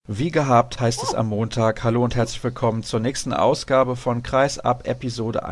Wie gehabt heißt es am Montag. Hallo und herzlich willkommen zur nächsten Ausgabe von Kreisab. Episode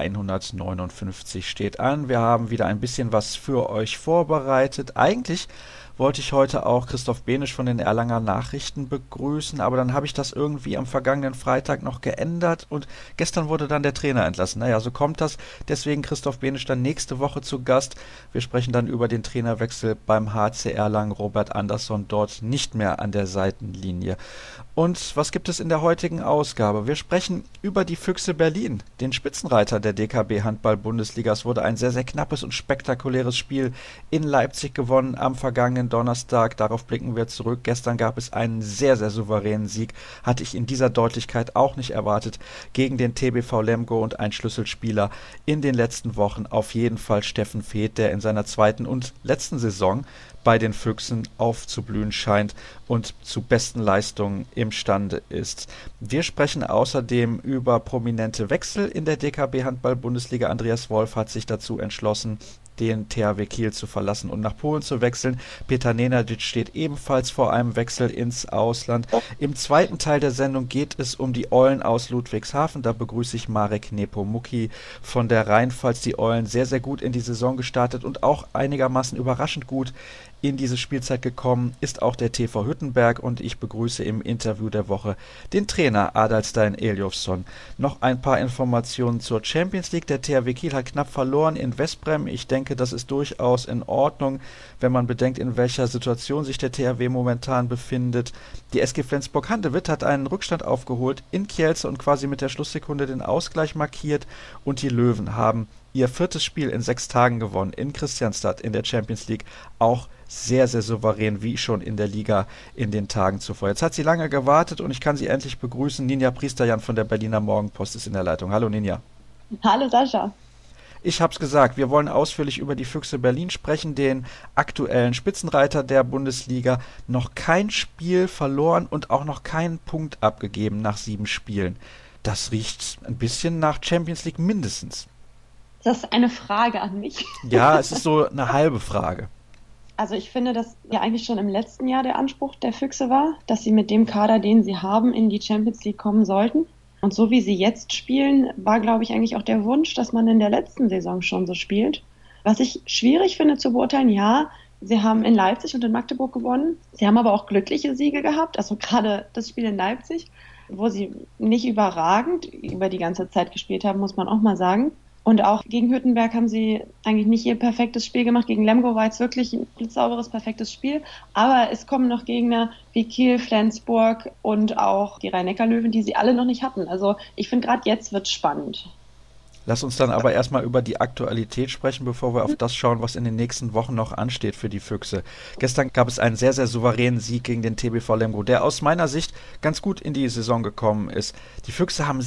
159 steht an. Wir haben wieder ein bisschen was für euch vorbereitet. Eigentlich wollte ich heute auch Christoph Benisch von den Erlanger Nachrichten begrüßen, aber dann habe ich das irgendwie am vergangenen Freitag noch geändert und gestern wurde dann der Trainer entlassen. Naja, so kommt das. Deswegen Christoph Benisch dann nächste Woche zu Gast. Wir sprechen dann über den Trainerwechsel beim HC Erlangen. Robert Andersson dort nicht mehr an der Seitenlinie. Und was gibt es in der heutigen Ausgabe? Wir sprechen über die Füchse Berlin, den Spitzenreiter der DKB Handball-Bundesliga. Es wurde ein sehr, sehr knappes und spektakuläres Spiel in Leipzig gewonnen am vergangenen Donnerstag. Darauf blicken wir zurück. Gestern gab es einen sehr, sehr souveränen Sieg. Hatte ich in dieser Deutlichkeit auch nicht erwartet. Gegen den TBV Lemgo und ein Schlüsselspieler in den letzten Wochen. Auf jeden Fall Steffen Feeth, der in seiner zweiten und letzten Saison bei den Füchsen aufzublühen scheint und zu besten Leistungen imstande ist. Wir sprechen außerdem über prominente Wechsel in der DKB Handball-Bundesliga. Andreas Wolf hat sich dazu entschlossen, den THW Kiel zu verlassen und nach Polen zu wechseln. Peter Nenadic steht ebenfalls vor einem Wechsel ins Ausland. Im zweiten Teil der Sendung geht es um die Eulen aus Ludwigshafen. Da begrüße ich Marek Nepomuk von der Rheinpfalz. Die Eulen sehr, sehr gut in die Saison gestartet und auch einigermaßen überraschend gut in diese Spielzeit gekommen ist auch der TV Hüttenberg und ich begrüße im Interview der Woche den Trainer Adalstein Eljofsson. Noch ein paar Informationen zur Champions League. Der THW Kiel hat knapp verloren in Westbrem. Ich denke, das ist durchaus in Ordnung, wenn man bedenkt, in welcher Situation sich der THW momentan befindet. Die SG Flensburg-Handewitt hat einen Rückstand aufgeholt in Kielce und quasi mit der Schlusssekunde den Ausgleich markiert und die Löwen haben ihr viertes Spiel in 6 Tagen gewonnen in Kristianstad in der Champions League, auch sehr, sehr souverän, wie schon in der Liga in den Tagen zuvor. Jetzt hat sie lange gewartet und ich kann sie endlich begrüßen. Ninja Priesterjan von der Berliner Morgenpost ist in der Leitung. Hallo Ninja. Hallo Sascha. Ich hab's gesagt, wir wollen ausführlich über die Füchse Berlin sprechen, den aktuellen Spitzenreiter der Bundesliga. Noch kein Spiel verloren und auch noch keinen Punkt abgegeben nach 7 Spielen. Das riecht ein bisschen nach Champions League mindestens. Das ist eine Frage an mich. Ja, es ist so eine halbe Frage. Also ich finde, dass ja eigentlich schon im letzten Jahr der Anspruch der Füchse war, dass sie mit dem Kader, den sie haben, in die Champions League kommen sollten. Und so wie sie jetzt spielen, war, glaube ich, eigentlich auch der Wunsch, dass man in der letzten Saison schon so spielt. Was ich schwierig finde zu beurteilen, ja, sie haben in Leipzig und in Magdeburg gewonnen. Sie haben aber auch glückliche Siege gehabt, also gerade das Spiel in Leipzig, wo sie nicht überragend über die ganze Zeit gespielt haben, muss man auch mal sagen. Und auch gegen Hüttenberg haben sie eigentlich nicht ihr perfektes Spiel gemacht. Gegen Lemgo war jetzt wirklich ein blitzsauberes, perfektes Spiel. Aber es kommen noch Gegner wie Kiel, Flensburg und auch die Rhein-Neckar-Löwen, die sie alle noch nicht hatten. Also ich finde, gerade jetzt wird es spannend. Lass uns dann aber erstmal über die Aktualität sprechen, bevor wir auf das schauen, was in den nächsten Wochen noch ansteht für die Füchse. Gestern gab es einen sehr, sehr souveränen Sieg gegen den TBV Lemgo, der aus meiner Sicht ganz gut in die Saison gekommen ist. Die Füchse haben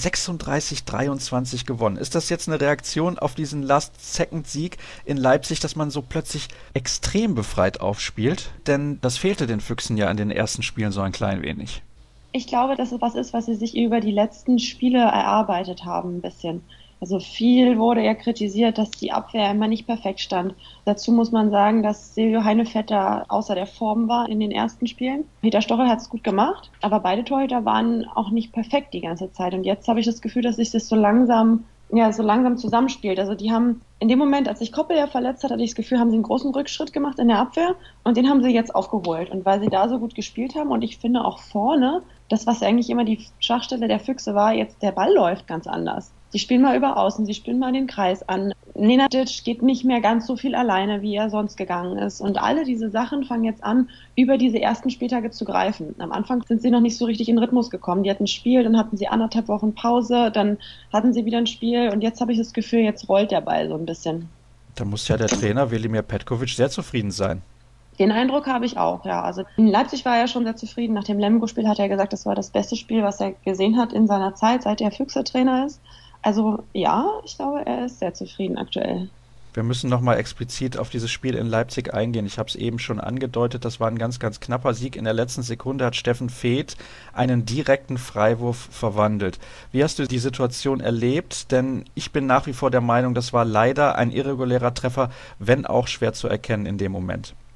36-23 gewonnen. Ist das jetzt eine Reaktion auf diesen Last-Second-Sieg in Leipzig, dass man so plötzlich extrem befreit aufspielt? Denn das fehlte den Füchsen ja in den ersten Spielen so ein klein wenig. Ich glaube, dass es was ist, was sie sich über die letzten Spiele erarbeitet haben, ein bisschen. Also viel wurde ja kritisiert, dass die Abwehr immer nicht perfekt stand. Dazu muss man sagen, dass Silvio Heinevetter außer der Form war in den ersten Spielen. Peter Stochel hat es gut gemacht, aber beide Torhüter waren auch nicht perfekt die ganze Zeit. Und jetzt habe ich das Gefühl, dass sich das so langsam zusammenspielt. Also die haben in dem Moment, als sich Koppel ja verletzt hat, hatte ich das Gefühl, haben sie einen großen Rückschritt gemacht in der Abwehr und den haben sie jetzt aufgeholt. Und weil sie da so gut gespielt haben und ich finde auch vorne, das, was eigentlich immer die Schwachstelle der Füchse war, jetzt der Ball läuft ganz anders. Sie spielen mal über Außen, sie spielen mal den Kreis an. Nenadic geht nicht mehr ganz so viel alleine, wie er sonst gegangen ist. Und alle diese Sachen fangen jetzt an, über diese ersten Spieltage zu greifen. Am Anfang sind sie noch nicht so richtig in Rhythmus gekommen. Die hatten ein Spiel, dann hatten sie 1,5 Wochen Pause, dann hatten sie wieder ein Spiel und jetzt habe ich das Gefühl, jetzt rollt der Ball so ein bisschen. Da muss ja der Trainer Velimir Petkovic sehr zufrieden sein. Den Eindruck habe ich auch, ja. Also in Leipzig war er schon sehr zufrieden. Nach dem Lemgo-Spiel hat er gesagt, das war das beste Spiel, was er gesehen hat in seiner Zeit, seit er Füchse-Trainer ist. Also ja, ich glaube, er ist sehr zufrieden aktuell. Wir müssen nochmal explizit auf dieses Spiel in Leipzig eingehen. Ich habe es eben schon angedeutet, das war ein ganz, ganz knapper Sieg. In der letzten Sekunde hat Steffen Feeth einen direkten Freiwurf verwandelt. Wie hast du die Situation erlebt? Denn ich bin nach wie vor der Meinung, das war leider ein irregulärer Treffer, wenn auch schwer zu erkennen in dem Moment.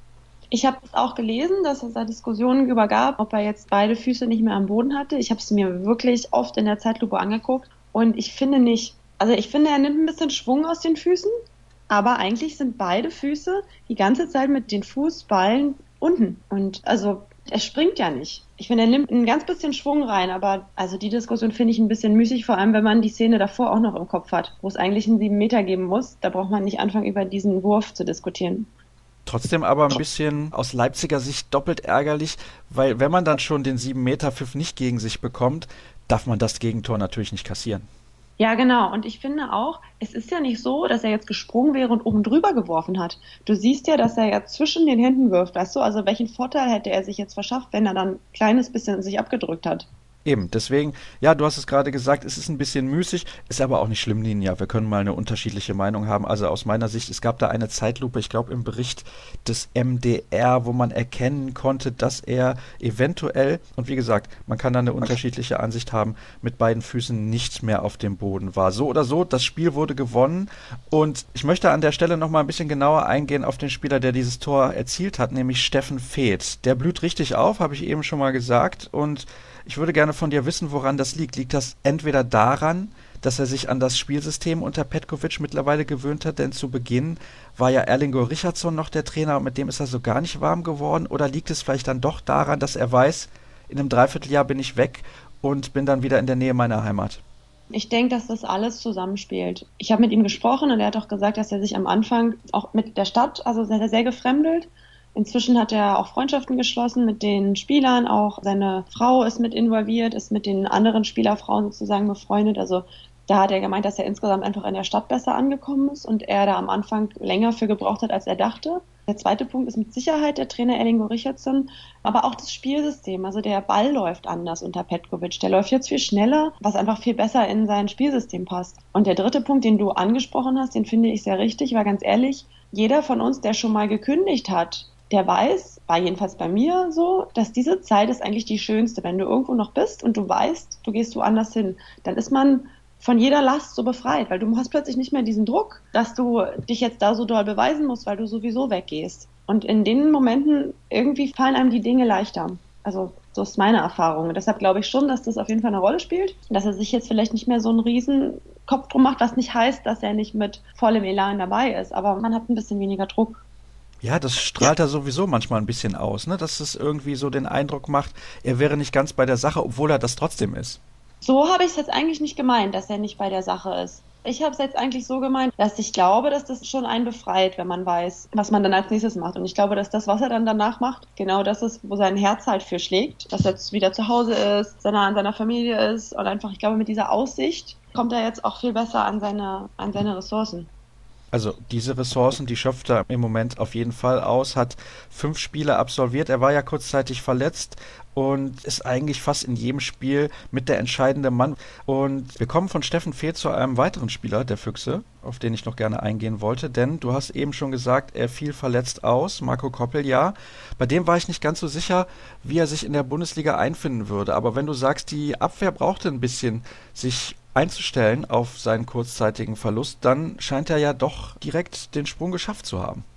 Ich habe es auch gelesen, dass es da Diskussionen über gab, ob er jetzt beide Füße nicht mehr am Boden hatte. Ich habe es mir wirklich oft in der Zeitlupe angeguckt und ich finde nicht. Also ich finde, er nimmt ein bisschen Schwung aus den Füßen, aber eigentlich sind beide Füße die ganze Zeit mit den Fußballen unten. Und also er springt ja nicht. Ich finde, er nimmt ein ganz bisschen Schwung rein, aber also die Diskussion finde ich ein bisschen müßig, vor allem wenn man die Szene davor auch noch im Kopf hat, wo es eigentlich einen 7 Meter geben muss. Da braucht man nicht anfangen, über diesen Wurf zu diskutieren. Trotzdem aber ein bisschen aus Leipziger Sicht doppelt ärgerlich, weil wenn man dann schon den 7-Meter-Pfiff nicht gegen sich bekommt, darf man das Gegentor natürlich nicht kassieren. Ja, genau. Und ich finde auch, es ist ja nicht so, dass er jetzt gesprungen wäre und oben drüber geworfen hat. Du siehst ja, dass er ja zwischen den Händen wirft, weißt du? Also welchen Vorteil hätte er sich jetzt verschafft, wenn er dann ein kleines bisschen sich abgedrückt hat? Eben, deswegen, ja, du hast es gerade gesagt, es ist ein bisschen müßig, ist aber auch nicht schlimm, Ninja. Wir können mal eine unterschiedliche Meinung haben. Also aus meiner Sicht, es gab da eine Zeitlupe, ich glaube im Bericht des MDR, wo man erkennen konnte, dass er eventuell, und wie gesagt, man kann da eine unterschiedliche Ansicht haben, mit beiden Füßen nicht mehr auf dem Boden war. So oder so, das Spiel wurde gewonnen und ich möchte an der Stelle nochmal ein bisschen genauer eingehen auf den Spieler, der dieses Tor erzielt hat, nämlich Steffen Feeth. Der blüht richtig auf, habe ich eben schon mal gesagt, und ich würde gerne von dir wissen, woran das liegt. Liegt das entweder daran, dass er sich an das Spielsystem unter Petkovic mittlerweile gewöhnt hat, denn zu Beginn war ja Erlingo Richardsson noch der Trainer und mit dem ist er so gar nicht warm geworden, oder liegt es vielleicht dann doch daran, dass er weiß, in einem Dreivierteljahr bin ich weg und bin dann wieder in der Nähe meiner Heimat? Ich denke, dass das alles zusammenspielt. Ich habe mit ihm gesprochen und er hat auch gesagt, dass er sich am Anfang auch mit der Stadt, also sehr, sehr gefremdelt. Inzwischen hat er auch Freundschaften geschlossen mit den Spielern, auch seine Frau ist mit involviert, ist mit den anderen Spielerfrauen sozusagen befreundet. Also da hat er gemeint, dass er insgesamt einfach in der Stadt besser angekommen ist und er da am Anfang länger für gebraucht hat, als er dachte. Der zweite Punkt ist mit Sicherheit der Trainer Erlingo Richardsson, aber auch das Spielsystem. Also der Ball läuft anders unter Petkovic. Der läuft jetzt viel schneller, was einfach viel besser in sein Spielsystem passt. Und der dritte Punkt, den du angesprochen hast, den finde ich sehr richtig, weil ganz ehrlich, jeder von uns, der schon mal gekündigt hat, der weiß, war jedenfalls bei mir so, dass diese Zeit ist eigentlich die schönste. Wenn du irgendwo noch bist und du weißt, du gehst woanders hin, dann ist man von jeder Last so befreit, weil du hast plötzlich nicht mehr diesen Druck, dass du dich jetzt da so doll beweisen musst, weil du sowieso weggehst. Und in den Momenten irgendwie fallen einem die Dinge leichter. Also so ist meine Erfahrung. Und deshalb glaube ich schon, dass das auf jeden Fall eine Rolle spielt, dass er sich jetzt vielleicht nicht mehr so einen riesen Kopf drum macht, was nicht heißt, dass er nicht mit vollem Elan dabei ist, aber man hat ein bisschen weniger Druck. Ja, das strahlt er sowieso manchmal ein bisschen aus, ne? Dass es irgendwie so den Eindruck macht, er wäre nicht ganz bei der Sache, obwohl er das trotzdem ist. So habe ich es jetzt eigentlich nicht gemeint, dass er nicht bei der Sache ist. Ich habe es jetzt eigentlich so gemeint, dass ich glaube, dass das schon einen befreit, wenn man weiß, was man dann als nächstes macht. Und ich glaube, dass das, was er dann danach macht, genau das ist, wo sein Herz halt für schlägt. Dass er jetzt wieder zu Hause ist, dass er nah an seiner Familie ist und einfach, ich glaube, mit dieser Aussicht kommt er jetzt auch viel besser an seine Ressourcen. Also diese Ressourcen, die schöpft er im Moment auf jeden Fall aus, hat 5 Spiele absolviert. Er war ja kurzzeitig verletzt und ist eigentlich fast in jedem Spiel mit der entscheidende Mann. Und wir kommen von Steffen Feeth zu einem weiteren Spieler der Füchse, auf den ich noch gerne eingehen wollte, denn du hast eben schon gesagt, er fiel verletzt aus, Marco Koppel, ja. Bei dem war ich nicht ganz so sicher, wie er sich in der Bundesliga einfinden würde. Aber wenn du sagst, die Abwehr brauchte ein bisschen, sich einzustellen auf seinen kurzzeitigen Verlust, dann scheint er ja doch direkt den Sprung geschafft zu haben.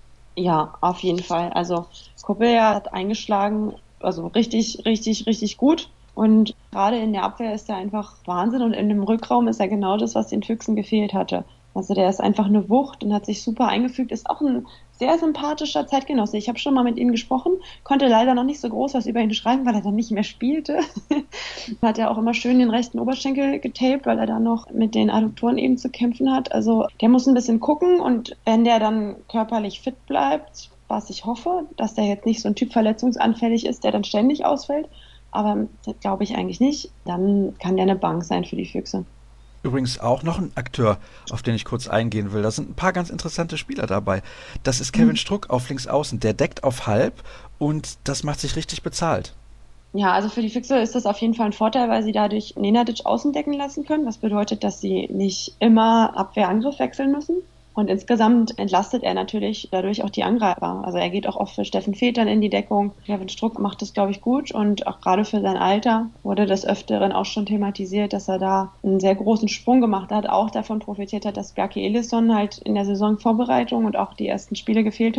Ja, auf jeden Fall. Also Coppel hat eingeschlagen, also richtig, richtig, richtig gut. Und gerade in der Abwehr ist er einfach Wahnsinn und in dem Rückraum ist er genau das, was den Füchsen gefehlt hatte. Also der ist einfach eine Wucht und hat sich super eingefügt, ist auch ein sehr sympathischer Zeitgenosse. Ich habe schon mal mit ihm gesprochen, konnte leider noch nicht so groß was über ihn schreiben, weil er dann nicht mehr spielte. Hat er auch immer schön den rechten Oberschenkel getaped, weil er dann noch mit den Adduktoren eben zu kämpfen hat. Also der muss ein bisschen gucken und wenn der dann körperlich fit bleibt, was ich hoffe, dass der jetzt nicht so ein Typ verletzungsanfällig ist, der dann ständig ausfällt, aber das glaube ich eigentlich nicht, dann kann der eine Bank sein für die Füchse. Übrigens auch noch ein Akteur, auf den ich kurz eingehen will. Da sind ein paar ganz interessante Spieler dabei. Das ist Kevin Struck auf Linksaußen. Der deckt auf halb und das macht sich richtig bezahlt. Ja, also für die Füchse ist das auf jeden Fall ein Vorteil, weil sie dadurch Nenadic außen decken lassen können. Was bedeutet, dass sie nicht immer Abwehr-Angriff wechseln müssen. Und insgesamt entlastet er natürlich dadurch auch die Angreifer. Also er geht auch oft für Steffen Feeth dann in die Deckung. Kevin Struck macht das, glaube ich, gut. Und auch gerade für sein Alter wurde des Öfteren auch schon thematisiert, dass er da einen sehr großen Sprung gemacht hat. Auch davon profitiert hat, dass Bjarke Elisson halt in der Saisonvorbereitung und auch die ersten Spiele gefehlt hat.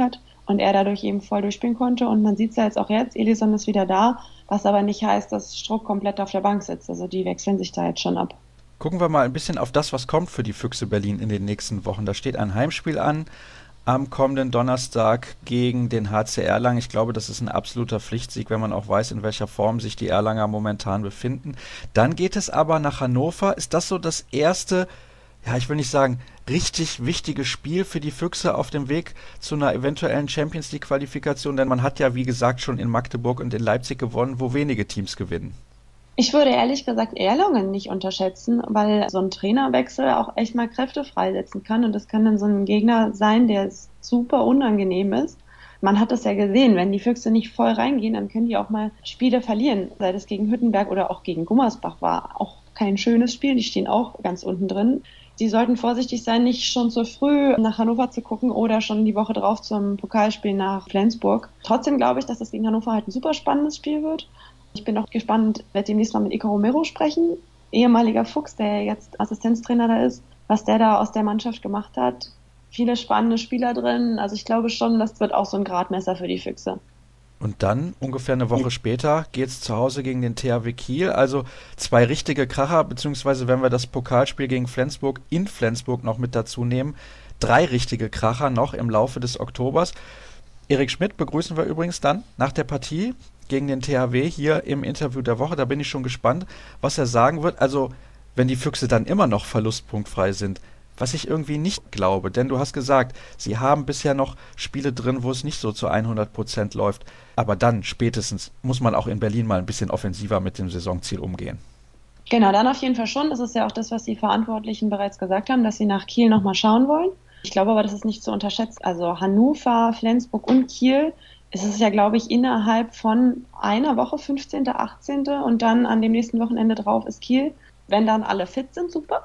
und er dadurch eben voll durchspielen konnte. Und man sieht es ja jetzt, Elisson ist wieder da, was aber nicht heißt, dass Struck komplett auf der Bank sitzt. Also die wechseln sich da jetzt schon ab. Gucken wir mal ein bisschen auf das, was kommt für die Füchse Berlin in den nächsten Wochen. Da steht ein Heimspiel an am kommenden Donnerstag gegen den HC Erlangen. Ich glaube, das ist ein absoluter Pflichtsieg, wenn man auch weiß, in welcher Form sich die Erlanger momentan befinden. Dann geht es aber nach Hannover. Ist das so das erste, ja, ich will nicht sagen, richtig wichtige Spiel für die Füchse auf dem Weg zu einer eventuellen Champions-League-Qualifikation? Denn man hat ja, wie gesagt, schon in Magdeburg und in Leipzig gewonnen, wo wenige Teams gewinnen. Ich würde ehrlich gesagt Erlangen nicht unterschätzen, weil so ein Trainerwechsel auch echt mal Kräfte freisetzen kann. Und das kann dann so ein Gegner sein, der super unangenehm ist. Man hat das ja gesehen, wenn die Füchse nicht voll reingehen, dann können die auch mal Spiele verlieren. Sei das gegen Hüttenberg oder auch gegen Gummersbach, war auch kein schönes Spiel. Die stehen auch ganz unten drin. Die sollten vorsichtig sein, nicht schon zu früh nach Hannover zu gucken oder schon die Woche drauf zum Pokalspiel nach Flensburg. Trotzdem glaube ich, dass das gegen Hannover halt ein super spannendes Spiel wird. Ich bin auch gespannt, werde demnächst mal mit Iker Romero sprechen, ehemaliger Fuchs, der jetzt Assistenztrainer da ist, was der da aus der Mannschaft gemacht hat. Viele spannende Spieler drin. Also ich glaube schon, das wird auch so ein Gradmesser für die Füchse. Und dann, ungefähr eine Woche später, geht's zu Hause gegen den THW Kiel. Also 2 richtige Kracher, beziehungsweise wenn wir das Pokalspiel gegen Flensburg in Flensburg noch mit dazu nehmen, 3 richtige Kracher noch im Laufe des Oktobers. Erik Schmidt begrüßen wir übrigens dann nach der Partie gegen den THW hier im Interview der Woche. Da bin ich schon gespannt, was er sagen wird. Also, wenn die Füchse dann immer noch verlustpunktfrei sind, was ich irgendwie nicht glaube, denn du hast gesagt, sie haben bisher noch Spiele drin, wo es nicht so zu 100% läuft. Aber dann, spätestens, muss man auch in Berlin mal ein bisschen offensiver mit dem Saisonziel umgehen. Genau, dann auf jeden Fall schon. Das ist ja auch das, was die Verantwortlichen bereits gesagt haben, dass sie nach Kiel nochmal schauen wollen. Ich glaube aber, das ist nicht zu unterschätzen. Also Hannover, Flensburg und Kiel, es ist ja, glaube ich, innerhalb von einer Woche, 15., 18. und dann an dem nächsten Wochenende drauf ist Kiel. Wenn dann alle fit sind, super.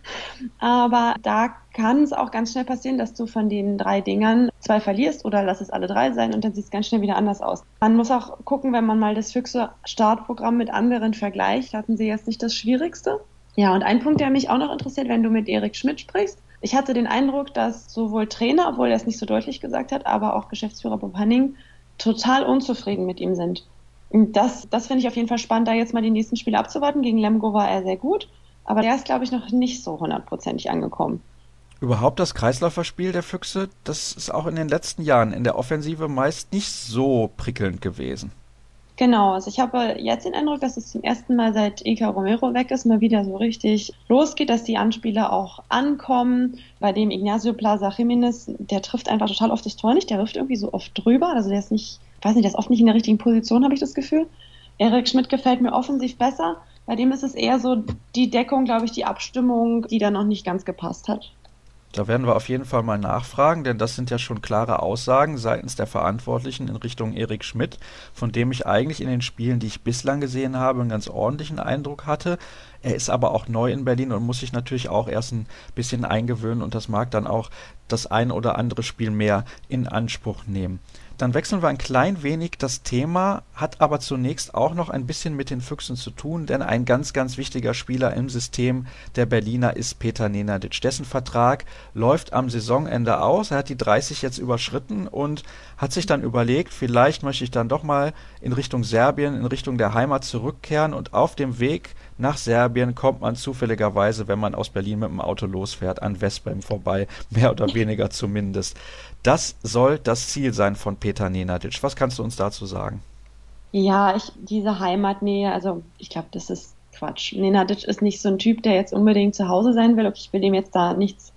Aber da kann es auch ganz schnell passieren, dass du von den 3 Dingern 2 verlierst oder lass es alle 3 sein und dann sieht es ganz schnell wieder anders aus. Man muss auch gucken, wenn man mal das Füchse-Startprogramm mit anderen vergleicht, hatten sie jetzt nicht das Schwierigste. Ja, und ein Punkt, der mich auch noch interessiert, wenn du mit Erik Schmidt sprichst. Ich hatte den Eindruck, dass sowohl Trainer, obwohl er es nicht so deutlich gesagt hat, aber auch Geschäftsführer Bob Hanning total unzufrieden mit ihm sind. Das finde ich auf jeden Fall spannend, da jetzt mal die nächsten Spiele abzuwarten. Gegen Lemgo war er sehr gut, aber der ist, glaube ich, noch nicht so 100%ig angekommen. Überhaupt das Kreisläuferspiel der Füchse, das ist auch in den letzten Jahren in der Offensive meist nicht so prickelnd gewesen. Genau, also ich habe jetzt den Eindruck, dass es zum ersten Mal seit Iker Romero weg ist, mal wieder so richtig losgeht, dass die Anspieler auch ankommen. Bei dem Ignacio Plaza Jiménez, der trifft einfach total oft das Tor nicht, der wirft irgendwie so oft drüber, also der ist nicht, ich weiß nicht, der ist oft nicht in der richtigen Position, habe ich das Gefühl. Erik Schmidt gefällt mir offensiv besser, bei dem ist es eher so die Deckung, glaube ich, die Abstimmung, die da noch nicht ganz gepasst hat. Da werden wir auf jeden Fall mal nachfragen, denn das sind ja schon klare Aussagen seitens der Verantwortlichen in Richtung Erik Schmidt, von dem ich eigentlich in den Spielen, die ich bislang gesehen habe, einen ganz ordentlichen Eindruck hatte. Er ist aber auch neu in Berlin und muss sich natürlich auch erst ein bisschen eingewöhnen und das mag dann auch das ein oder andere Spiel mehr in Anspruch nehmen. Dann wechseln wir ein klein wenig das Thema, hat aber zunächst auch noch ein bisschen mit den Füchsen zu tun, denn ein ganz, ganz wichtiger Spieler im System der Berliner ist Petar Nenadic. Dessen Vertrag läuft am Saisonende aus. Er hat die 30 jetzt überschritten und hat sich dann überlegt, vielleicht möchte ich dann doch mal in Richtung Serbien, in Richtung der Heimat zurückkehren und auf dem Weg nach Serbien kommt man zufälligerweise, wenn man aus Berlin mit dem Auto losfährt, an Westbrem vorbei, mehr oder weniger zumindest. Das soll das Ziel sein von Petar Nenadic. Was kannst du uns dazu sagen? Ja, diese Heimatnähe, also ich glaube, das ist Quatsch. Nenadic ist nicht so ein Typ, der jetzt unbedingt zu Hause sein will. Okay, ich will dem jetzt da nichts.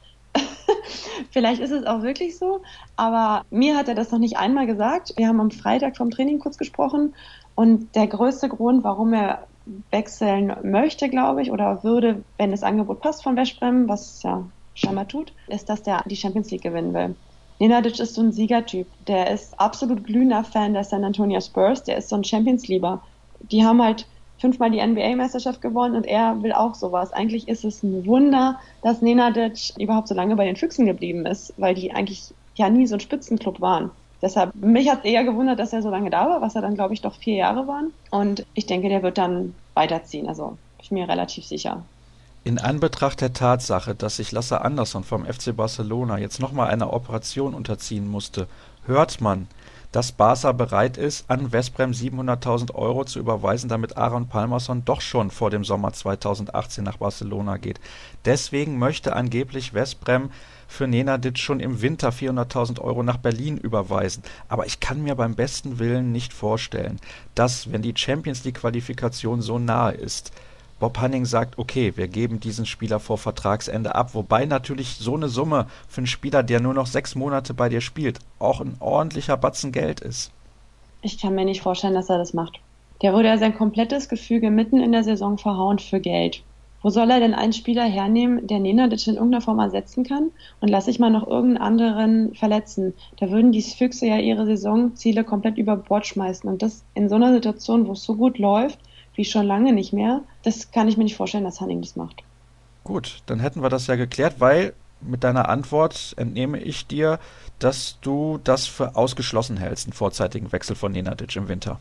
Vielleicht ist es auch wirklich so, aber mir hat er das noch nicht einmal gesagt. Wir haben am Freitag vom Training kurz gesprochen und der größte Grund, warum er wechseln möchte, glaube ich, oder würde, wenn das Angebot passt von Westbrem, was es ja scheinbar tut, ist, dass der die Champions League gewinnen will. Nenadic ist so ein Siegertyp. Der ist absolut glühender Fan der San Antonio Spurs. Der ist so ein Champions-Lieber. Die haben halt 5-mal die NBA-Meisterschaft gewonnen und er will auch sowas. Eigentlich ist es ein Wunder, dass Nenadic überhaupt so lange bei den Füchsen geblieben ist, weil die eigentlich ja nie so ein Spitzenclub waren. Deshalb, mich hat es eher gewundert, dass er so lange da war, was er dann, glaube ich, doch 4 Jahre waren. Und ich denke, der wird dann weiterziehen. Also, bin ich mir relativ sicher. In Anbetracht der Tatsache, dass sich Lasse Andersson vom FC Barcelona jetzt nochmal einer Operation unterziehen musste, hört man, dass Barca bereit ist, an Vesprem 700.000 Euro zu überweisen, damit Aaron Pálmarsson doch schon vor dem Sommer 2018 nach Barcelona geht. Deswegen möchte angeblich Vesprem für Nenadic schon im Winter 400.000 Euro nach Berlin überweisen. Aber ich kann mir beim besten Willen nicht vorstellen, dass, wenn die Champions-League-Qualifikation so nahe ist, Bob Hanning sagt, okay, wir geben diesen Spieler vor Vertragsende ab, wobei natürlich so eine Summe für einen Spieler, der nur noch 6 Monate bei dir spielt, auch ein ordentlicher Batzen Geld ist. Ich kann mir nicht vorstellen, dass er das macht. Der würde ja sein komplettes Gefüge mitten in der Saison verhauen für Geld. Wo soll er denn einen Spieler hernehmen, der Nenadic in irgendeiner Form ersetzen kann? Und lass ich mal noch irgendeinen anderen verletzen. Da würden die Füchse ja ihre Saisonziele komplett über Bord schmeißen. Und das in so einer Situation, wo es so gut läuft, wie schon lange nicht mehr, das kann ich mir nicht vorstellen, dass Hanning das macht. Gut, dann hätten wir das ja geklärt, weil mit deiner Antwort entnehme ich dir, dass du das für ausgeschlossen hältst, einen vorzeitigen Wechsel von Nenadic im Winter.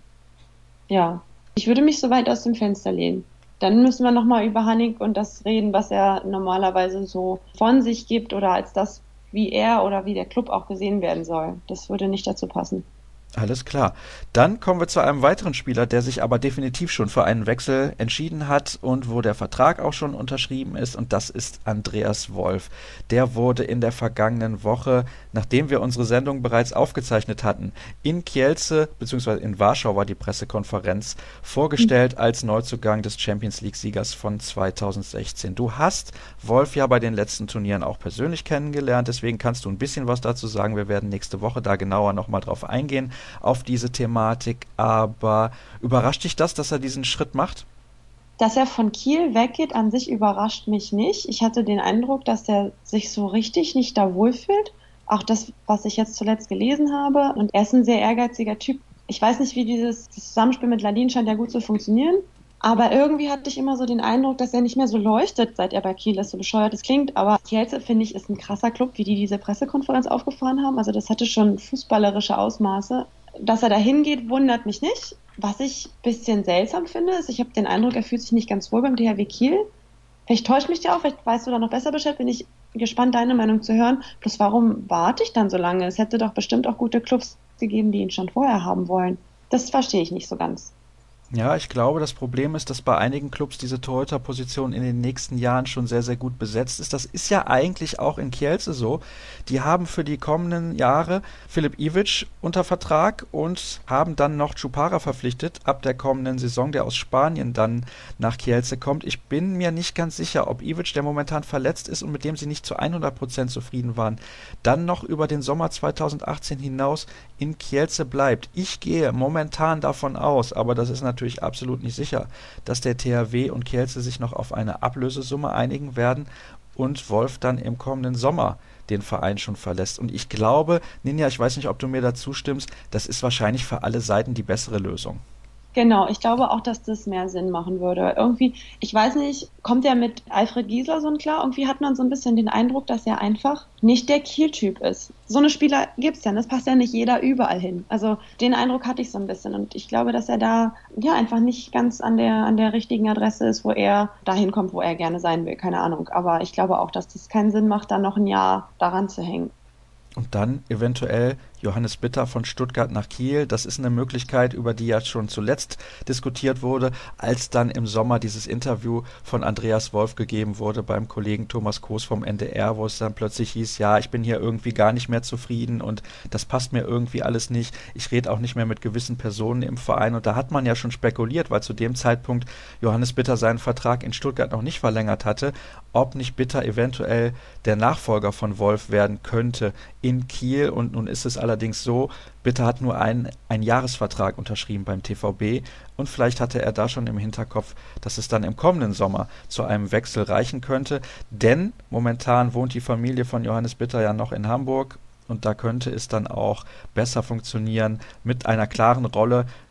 Ja, ich würde mich so weit aus dem Fenster lehnen. Dann müssen wir nochmal über Hanning und das reden, was er normalerweise so von sich gibt oder als das, wie er oder wie der Club auch gesehen werden soll. Das würde nicht dazu passen. Alles klar. Dann kommen wir zu einem weiteren Spieler, der sich aber definitiv schon für einen Wechsel entschieden hat und wo der Vertrag auch schon unterschrieben ist, und das ist Andreas Wolf. Der wurde in der vergangenen Woche, nachdem wir unsere Sendung bereits aufgezeichnet hatten, in Kielce bzw. in Warschau war die Pressekonferenz, vorgestellt als Neuzugang des Champions League-Siegers von 2016. Du hast Wolf ja bei den letzten Turnieren auch persönlich kennengelernt, deswegen kannst du ein bisschen was dazu sagen. Wir werden nächste Woche da genauer nochmal drauf eingehen, auf diese Thematik, aber überrascht dich das, dass er diesen Schritt macht? Dass er von Kiel weggeht, an sich überrascht mich nicht. Ich hatte den Eindruck, dass er sich so richtig nicht da wohlfühlt. Auch das, was ich jetzt zuletzt gelesen habe. Und er ist ein sehr ehrgeiziger Typ. Ich weiß nicht, wie das Zusammenspiel mit Ladin scheint ja gut zu funktionieren. Aber irgendwie hatte ich immer so den Eindruck, dass er nicht mehr so leuchtet, seit er bei Kiel ist, so bescheuert es klingt. Aber Kielce, finde ich, ist ein krasser Club, wie die diese Pressekonferenz aufgefahren haben. Also das hatte schon fußballerische Ausmaße. Dass er da hingeht, wundert mich nicht. Was ich ein bisschen seltsam finde, ist, ich habe den Eindruck, er fühlt sich nicht ganz wohl beim THW Kiel. Vielleicht täuscht mich der auch, vielleicht weißt du da noch besser Bescheid, bin ich gespannt, deine Meinung zu hören. Bloß warum warte ich dann so lange? Es hätte doch bestimmt auch gute Clubs gegeben, die ihn schon vorher haben wollen. Das verstehe ich nicht so ganz. Ja, ich glaube, das Problem ist, dass bei einigen Clubs diese Torhüterposition in den nächsten Jahren schon sehr, sehr gut besetzt ist. Das ist ja eigentlich auch in Kielce so. Die haben für die kommenden Jahre Filip Ivic unter Vertrag und haben dann noch Chupara verpflichtet ab der kommenden Saison, der aus Spanien dann nach Kielce kommt. Ich bin mir nicht ganz sicher, ob Ivic, der momentan verletzt ist und mit dem sie nicht zu 100% zufrieden waren, dann noch über den Sommer 2018 hinaus in Kielce bleibt. Ich gehe momentan davon aus, aber das ist natürlich absolut nicht sicher, dass der THW und Kielce sich noch auf eine Ablösesumme einigen werden und Wolf dann im kommenden Sommer den Verein schon verlässt. Und ich glaube, Ninja, ich weiß nicht, ob du mir dazu stimmst, das ist wahrscheinlich für alle Seiten die bessere Lösung. Genau, ich glaube auch, dass das mehr Sinn machen würde. Irgendwie, ich weiß nicht, kommt er mit Alfred Gislason klar? Irgendwie hat man so ein bisschen den Eindruck, dass er einfach nicht der Kiel-Typ ist. So eine Spieler gibt's ja, und das passt ja nicht jeder überall hin. Also den Eindruck hatte ich so ein bisschen und ich glaube, dass er da ja einfach nicht ganz an der richtigen Adresse ist, wo er dahin kommt, wo er gerne sein will. Keine Ahnung. Aber ich glaube auch, dass das keinen Sinn macht, da noch ein Jahr daran zu hängen. Und dann eventuell Johannes Bitter von Stuttgart nach Kiel. Das ist eine Möglichkeit, über die ja schon zuletzt diskutiert wurde, als dann im Sommer dieses Interview von Andreas Wolf gegeben wurde beim Kollegen Thomas Koos vom NDR, wo es dann plötzlich hieß, ja, ich bin hier irgendwie gar nicht mehr zufrieden und das passt mir irgendwie alles nicht. Ich rede auch nicht mehr mit gewissen Personen im Verein. Und da hat man ja schon spekuliert, weil zu dem Zeitpunkt Johannes Bitter seinen Vertrag in Stuttgart noch nicht verlängert hatte, ob nicht Bitter eventuell der Nachfolger von Wolf werden könnte in Kiel. Und nun ist es allerdings so, Bitter hat nur einen Jahresvertrag unterschrieben beim TVB und vielleicht hatte er da schon im Hinterkopf, dass es dann im kommenden Sommer zu einem Wechsel reichen könnte, denn momentan wohnt die Familie von Johannes Bitter ja noch in Hamburg und da könnte es dann auch besser funktionieren mit einer klaren Rolle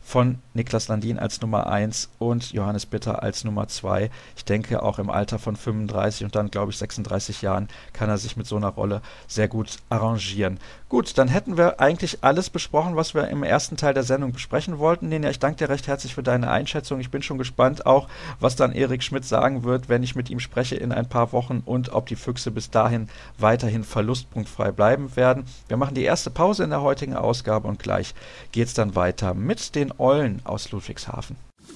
von Niklas Landin als Nummer 1 und Johannes Bitter als Nummer 2. Ich denke, auch im Alter von 35 und dann, glaube ich, 36 Jahren kann er sich mit so einer Rolle sehr gut arrangieren. Gut, dann hätten wir eigentlich alles besprochen, was wir im ersten Teil der Sendung besprechen wollten. Ninja, ich danke dir recht herzlich für deine Einschätzung. Ich bin schon gespannt auch, was dann Erik Schmidt sagen wird, wenn ich mit ihm spreche in ein paar Wochen und ob die Füchse bis dahin weiterhin verlustpunktfrei bleiben werden. Wir machen die erste Pause in der heutigen Ausgabe und gleich geht's dann weiter mit den Eulen aus Ludwigshafen.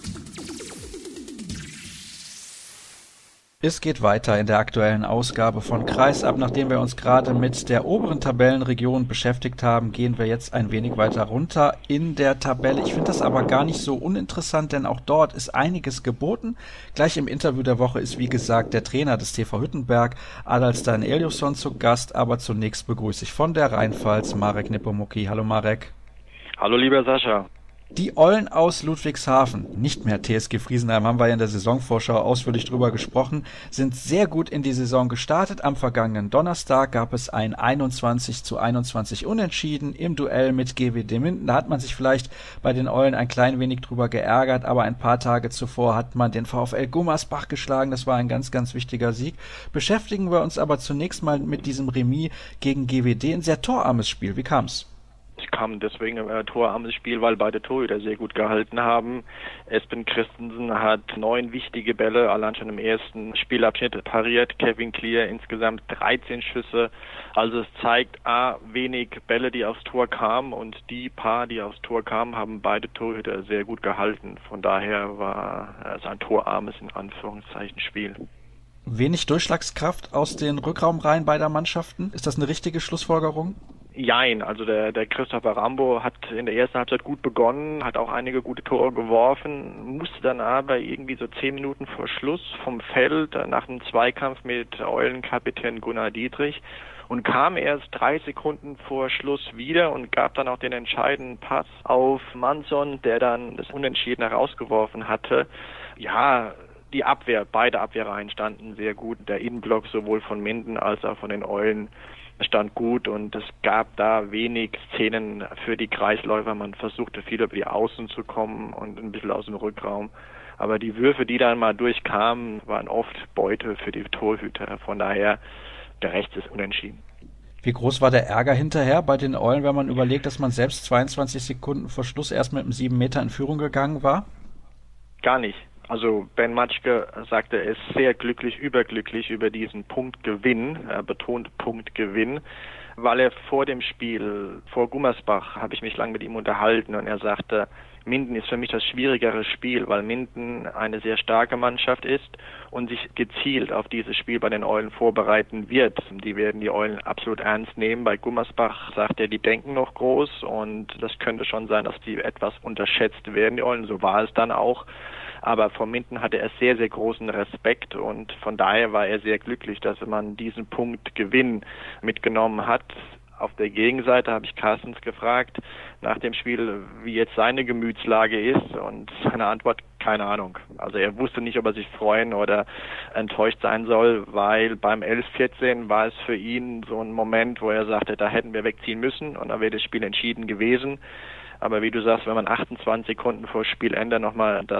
Es geht weiter in der aktuellen Ausgabe von Kreisab. Nachdem wir uns gerade mit der oberen Tabellenregion beschäftigt haben, gehen wir jetzt ein wenig weiter runter in der Tabelle. Ich finde das aber gar nicht so uninteressant, denn auch dort ist einiges geboten. Gleich im Interview der Woche ist, wie gesagt, der Trainer des TV Hüttenberg, Adalstein Eliasson, zu Gast. Aber zunächst begrüße ich von der Rheinpfalz Marek Nepomuk. Hallo Marek. Hallo lieber Sascha. Die Eulen aus Ludwigshafen, nicht mehr TSG Friesenheim, haben wir ja in der Saisonvorschau ausführlich drüber gesprochen, sind sehr gut in die Saison gestartet. Am vergangenen Donnerstag gab es ein 21:21 Unentschieden im Duell mit GWD Minden. Da hat man sich vielleicht bei den Eulen ein klein wenig drüber geärgert, aber ein paar Tage zuvor hat man den VfL Gummersbach geschlagen. Das war ein ganz, ganz wichtiger Sieg. Beschäftigen wir uns aber zunächst mal mit diesem Remis gegen GWD. Ein sehr torarmes Spiel. Wie kam's? Es kam deswegen ein torarmes Spiel, weil beide Torhüter sehr gut gehalten haben. Espen Christensen hat 9 wichtige Bälle allein schon im ersten Spielabschnitt pariert. Kevin Clear insgesamt 13 Schüsse. Also es zeigt wenig Bälle, die aufs Tor kamen, und die paar, die aufs Tor kamen, haben beide Torhüter sehr gut gehalten. Von daher war es ein torarmes, in Anführungszeichen, Spiel. Wenig Durchschlagskraft aus den Rückraumreihen beider Mannschaften. Ist das eine richtige Schlussfolgerung? Jein, also der Christopher Rambo hat in der ersten Halbzeit gut begonnen, hat auch einige gute Tore geworfen, musste dann aber irgendwie so 10 Minuten vor Schluss vom Feld nach einem Zweikampf mit Eulenkapitän Gunnar Dietrich und kam erst 3 Sekunden vor Schluss wieder und gab dann auch den entscheidenden Pass auf Manson, der dann das Unentschieden herausgeworfen hatte. Ja, die beide Abwehrreihen standen sehr gut. Der Innenblock sowohl von Minden als auch von den Eulen stand gut, und es gab da wenig Szenen für die Kreisläufer. Man versuchte viel über die Außen zu kommen und ein bisschen aus dem Rückraum. Aber die Würfe, die dann mal durchkamen, waren oft Beute für die Torhüter. Von daher, der Rechts ist unentschieden. Wie groß war der Ärger hinterher bei den Eulen, wenn man überlegt, dass man selbst 22 Sekunden vor Schluss erst mit einem 7 Meter in Führung gegangen war? Gar nicht. Also Ben Matschke sagte, er ist sehr glücklich, überglücklich über diesen Punktgewinn, er betont Punktgewinn, weil er vor dem Spiel, vor Gummersbach, habe ich mich lange mit ihm unterhalten, und er sagte, Minden ist für mich das schwierigere Spiel, weil Minden eine sehr starke Mannschaft ist und sich gezielt auf dieses Spiel bei den Eulen vorbereiten wird. Die werden die Eulen absolut ernst nehmen. Bei Gummersbach sagt er, die denken noch groß, und das könnte schon sein, dass die etwas unterschätzt werden, die Eulen. So war es dann auch. Aber von Minden hatte er sehr, sehr großen Respekt, und von daher war er sehr glücklich, dass man diesen Punktgewinn mitgenommen hat. Auf der Gegenseite habe ich Carstens gefragt nach dem Spiel, wie jetzt seine Gemütslage ist, und seine Antwort, keine Ahnung. Also er wusste nicht, ob er sich freuen oder enttäuscht sein soll, weil beim 11:14 war es für ihn so ein Moment, wo er sagte, da hätten wir wegziehen müssen, und dann wäre das Spiel entschieden gewesen. Aber wie du sagst, wenn man 28 Sekunden vor Spielende nochmal das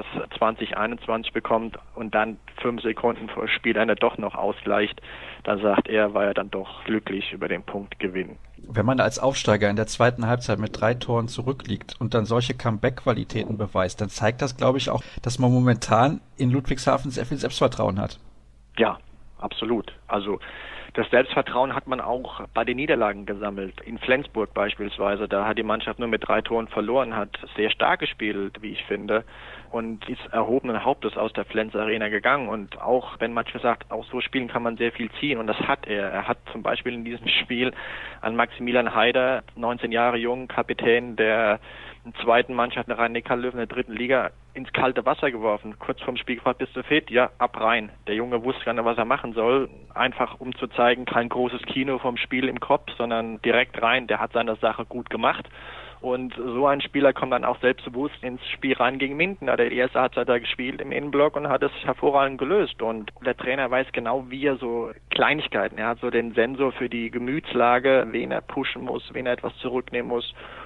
2021 bekommt und dann 5 Sekunden vor Spielende doch noch ausgleicht, dann sagt er, war er dann doch glücklich über den Punktgewinn. Wenn man als Aufsteiger in der zweiten Halbzeit mit 3 Toren zurückliegt und dann solche Comeback-Qualitäten beweist, dann zeigt das, glaube ich, auch, dass man momentan in Ludwigshafen sehr viel Selbstvertrauen hat. Ja, absolut. Also das Selbstvertrauen hat man auch bei den Niederlagen gesammelt. In Flensburg beispielsweise, da hat die Mannschaft nur mit 3 Toren verloren, hat sehr stark gespielt, wie ich finde, und ist erhobenen Hauptes aus der Flens Arena gegangen. Und auch, wenn manchmal sagt, auch so spielen kann man sehr viel ziehen, und das hat er. Er hat zum Beispiel in diesem Spiel an Maximilian Haider, 19 Jahre jung, Kapitän der zweiten Mannschaft der Rhein-Neckar-Löwen in der 3. Liga, ins kalte Wasser geworfen. Kurz vorm Spiel gefragt, bist du fit? Ja, ab rein. Der Junge wusste gar nicht, was er machen soll. Einfach um zu zeigen, kein großes Kino vom Spiel im Kopf, sondern direkt rein. Der hat seine Sache gut gemacht. Und so ein Spieler kommt dann auch selbstbewusst ins Spiel rein gegen Minden. Da hat er die erste Halbzeit da gespielt im Innenblock und hat es hervorragend gelöst. Und der Trainer weiß genau, wie er so Kleinigkeiten, er hat so den Sensor für die Gemütslage, wen er pushen muss, wen er etwas zurücknehmen muss.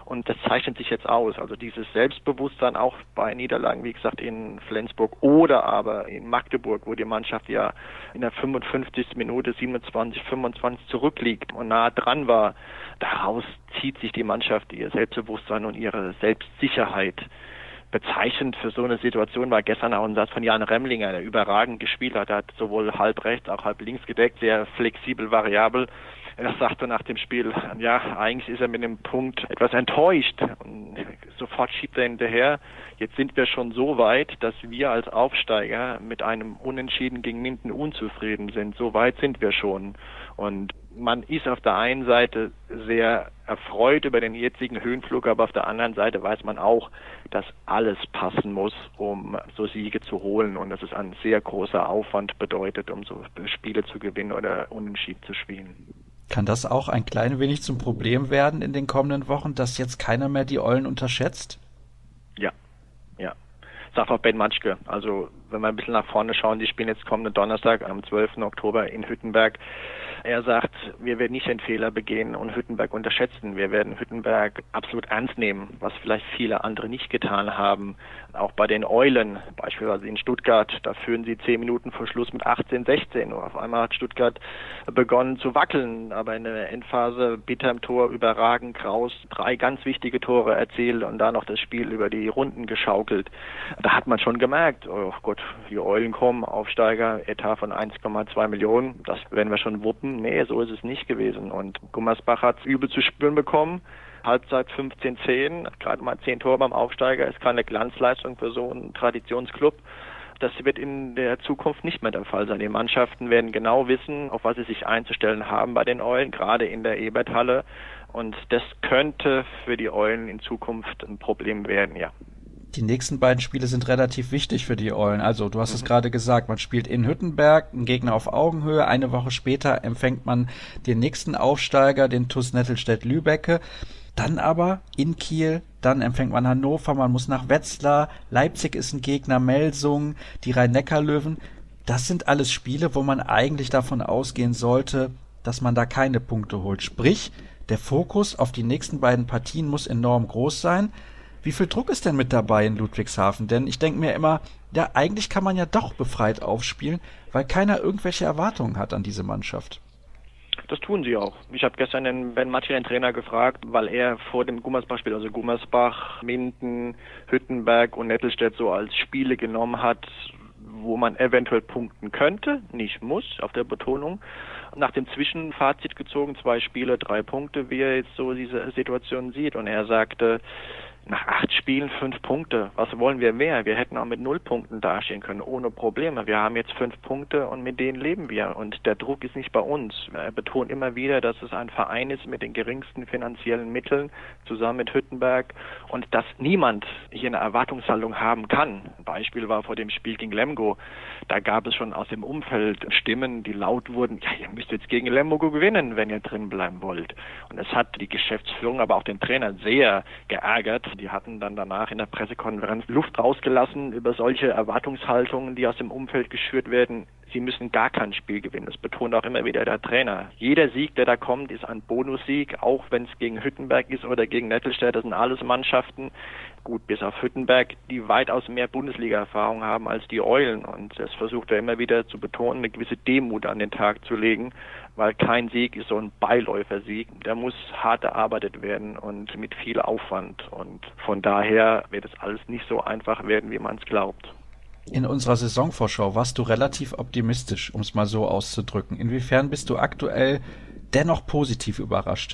Und das zeichnet sich jetzt aus. Also dieses Selbstbewusstsein auch bei Niederlagen, wie gesagt, in Flensburg oder aber in Magdeburg, wo die Mannschaft ja in der 55. Minute 27, 25 zurückliegt und nah dran war. Daraus zieht sich die Mannschaft ihr Selbstbewusstsein und ihre Selbstsicherheit. Bezeichnend für so eine Situation war gestern auch ein Satz von Jan Remlinger, der überragend gespielt hat. Er hat sowohl halb rechts, auch halb links gedeckt, sehr flexibel, variabel. Er sagte nach dem Spiel, ja, eigentlich ist er mit dem Punkt etwas enttäuscht. Und sofort schiebt er hinterher. Jetzt sind wir schon so weit, dass wir als Aufsteiger mit einem Unentschieden gegen Minden unzufrieden sind. So weit sind wir schon. Und man ist auf der einen Seite sehr erfreut über den jetzigen Höhenflug, aber auf der anderen Seite weiß man auch, dass alles passen muss, um so Siege zu holen und dass es ein sehr großer Aufwand bedeutet, um so Spiele zu gewinnen oder unentschieden zu spielen. Kann das auch ein klein wenig zum Problem werden in den kommenden Wochen, dass jetzt keiner mehr die Eulen unterschätzt? Ja. Sagt auch Ben Matschke. Also wenn wir ein bisschen nach vorne schauen, die spielen jetzt kommenden Donnerstag am 12. Oktober in Hüttenberg. Er sagt, wir werden nicht den Fehler begehen und Hüttenberg unterschätzen. Wir werden Hüttenberg absolut ernst nehmen, was vielleicht viele andere nicht getan haben. Auch bei den Eulen, beispielsweise in Stuttgart, da führen sie 10 Minuten vor Schluss mit 18-16. Auf einmal hat Stuttgart begonnen zu wackeln, aber in der Endphase bitter im Tor überragend Kraus 3 ganz wichtige Tore erzielt und da noch das Spiel über die Runden geschaukelt. Da hat man schon gemerkt, oh Gott, die Eulen kommen, Aufsteiger, Etat von 1,2 Millionen, das werden wir schon wuppen. Nee, so ist es nicht gewesen. Und Gummersbach hat es übel zu spüren bekommen. Halbzeit 15-10, gerade mal 10 Tore beim Aufsteiger, ist keine Glanzleistung für so einen Traditionsclub. Das wird in der Zukunft nicht mehr der Fall sein. Die Mannschaften werden genau wissen, auf was sie sich einzustellen haben bei den Eulen, gerade in der Eberthalle. Und das könnte für die Eulen in Zukunft ein Problem werden, ja. Die nächsten beiden Spiele sind relativ wichtig für die Eulen. Also du hast es gerade gesagt, man spielt in Hüttenberg, ein Gegner auf Augenhöhe. Eine Woche später empfängt man den nächsten Aufsteiger, den TuS Nettelstedt-Lübbecke. Dann aber in Kiel, dann empfängt man Hannover, man muss nach Wetzlar, Leipzig ist ein Gegner, Melsungen, die Rhein-Neckar-Löwen. Das sind alles Spiele, wo man eigentlich davon ausgehen sollte, dass man da keine Punkte holt. Sprich, der Fokus auf die nächsten beiden Partien muss enorm groß sein. Wie viel Druck ist denn mit dabei in Ludwigshafen? Denn ich denke mir immer, ja, eigentlich kann man ja doch befreit aufspielen, weil keiner irgendwelche Erwartungen hat an diese Mannschaft. Das tun sie auch. Ich habe gestern den Ben Matschke, den Trainer, gefragt, weil er vor dem Gummersbach-Spiel, also Gummersbach, Minden, Hüttenberg und Nettelstedt so als Spiele genommen hat, wo man eventuell punkten könnte, nicht muss, auf der Betonung. Nach dem Zwischenfazit gezogen, 2 Spiele, 3 Punkte, wie er jetzt so diese Situation sieht. Und er sagte, nach 8 Spielen 5 Punkte. Was wollen wir mehr? Wir hätten auch mit 0 Punkten dastehen können, ohne Probleme. Wir haben jetzt 5 Punkte und mit denen leben wir. Und der Druck ist nicht bei uns. Er betont immer wieder, dass es ein Verein ist mit den geringsten finanziellen Mitteln, zusammen mit Hüttenberg. Und dass niemand hier eine Erwartungshaltung haben kann. Ein Beispiel war vor dem Spiel gegen Lemgo. Da gab es schon aus dem Umfeld Stimmen, die laut wurden, ja, ihr müsst jetzt gegen Lemgo gewinnen, wenn ihr drin bleiben wollt. Und es hat die Geschäftsführung, aber auch den Trainer sehr geärgert. Die hatten dann danach in der Pressekonferenz Luft rausgelassen über solche Erwartungshaltungen, die aus dem Umfeld geschürt werden. Sie müssen gar kein Spiel gewinnen. Das betont auch immer wieder der Trainer. Jeder Sieg, der da kommt, ist ein Bonussieg, auch wenn es gegen Hüttenberg ist oder gegen Nettelstedt. Das sind alles Mannschaften, gut, bis auf Hüttenberg, die weitaus mehr Bundesliga-Erfahrung haben als die Eulen. Und das versucht er immer wieder zu betonen, eine gewisse Demut an den Tag zu legen, weil kein Sieg ist so ein Beiläufersieg. Der muss hart erarbeitet werden und mit viel Aufwand. Und von daher wird es alles nicht so einfach werden, wie man es glaubt. In unserer Saisonvorschau warst du relativ optimistisch, um es mal so auszudrücken. Inwiefern bist du aktuell dennoch positiv überrascht?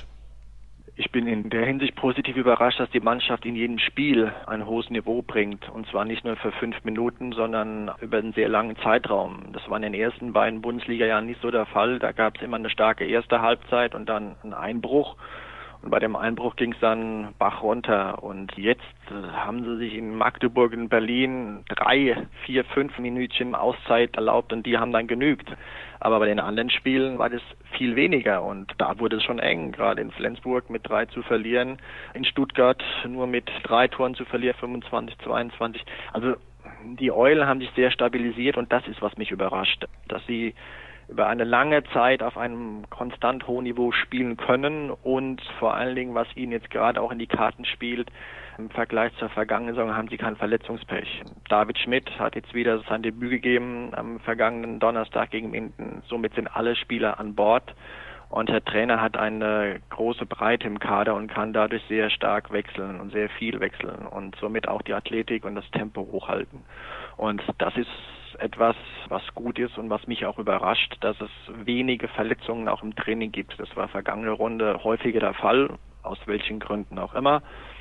Ich bin in der Hinsicht positiv überrascht, dass die Mannschaft in jedem Spiel ein hohes Niveau bringt. Und zwar nicht nur für 5 Minuten, sondern über einen sehr langen Zeitraum. Das war in den ersten beiden Bundesliga-Jahren nicht so der Fall. Da gab es immer eine starke erste Halbzeit und dann einen Einbruch. Und bei dem Einbruch ging es dann Bach runter. Und jetzt haben sie sich in Magdeburg, in Berlin 3, 4, 5 Minütchen Auszeit erlaubt und die haben dann genügt. Aber bei den anderen Spielen war das viel weniger und da wurde es schon eng, gerade in Flensburg mit 3 zu verlieren, in Stuttgart nur mit 3 Toren zu verlieren, 25, 22. Also die Eulen haben sich sehr stabilisiert und das ist, was mich überrascht, dass sie über eine lange Zeit auf einem konstant hohen Niveau spielen können und vor allen Dingen, was ihnen jetzt gerade auch in die Karten spielt, im Vergleich zur vergangenen Saison haben sie kein Verletzungspech. David Schmidt hat jetzt wieder sein Debüt gegeben am vergangenen Donnerstag gegen Minden. Somit sind alle Spieler an Bord. Und der Trainer hat eine große Breite im Kader und kann dadurch sehr stark wechseln und sehr viel wechseln und somit auch die Athletik und das Tempo hochhalten. Und das ist etwas, was gut ist und was mich auch überrascht, dass es wenige Verletzungen auch im Training gibt. Das war vergangene Runde häufiger der Fall, aus welchen Gründen auch immer.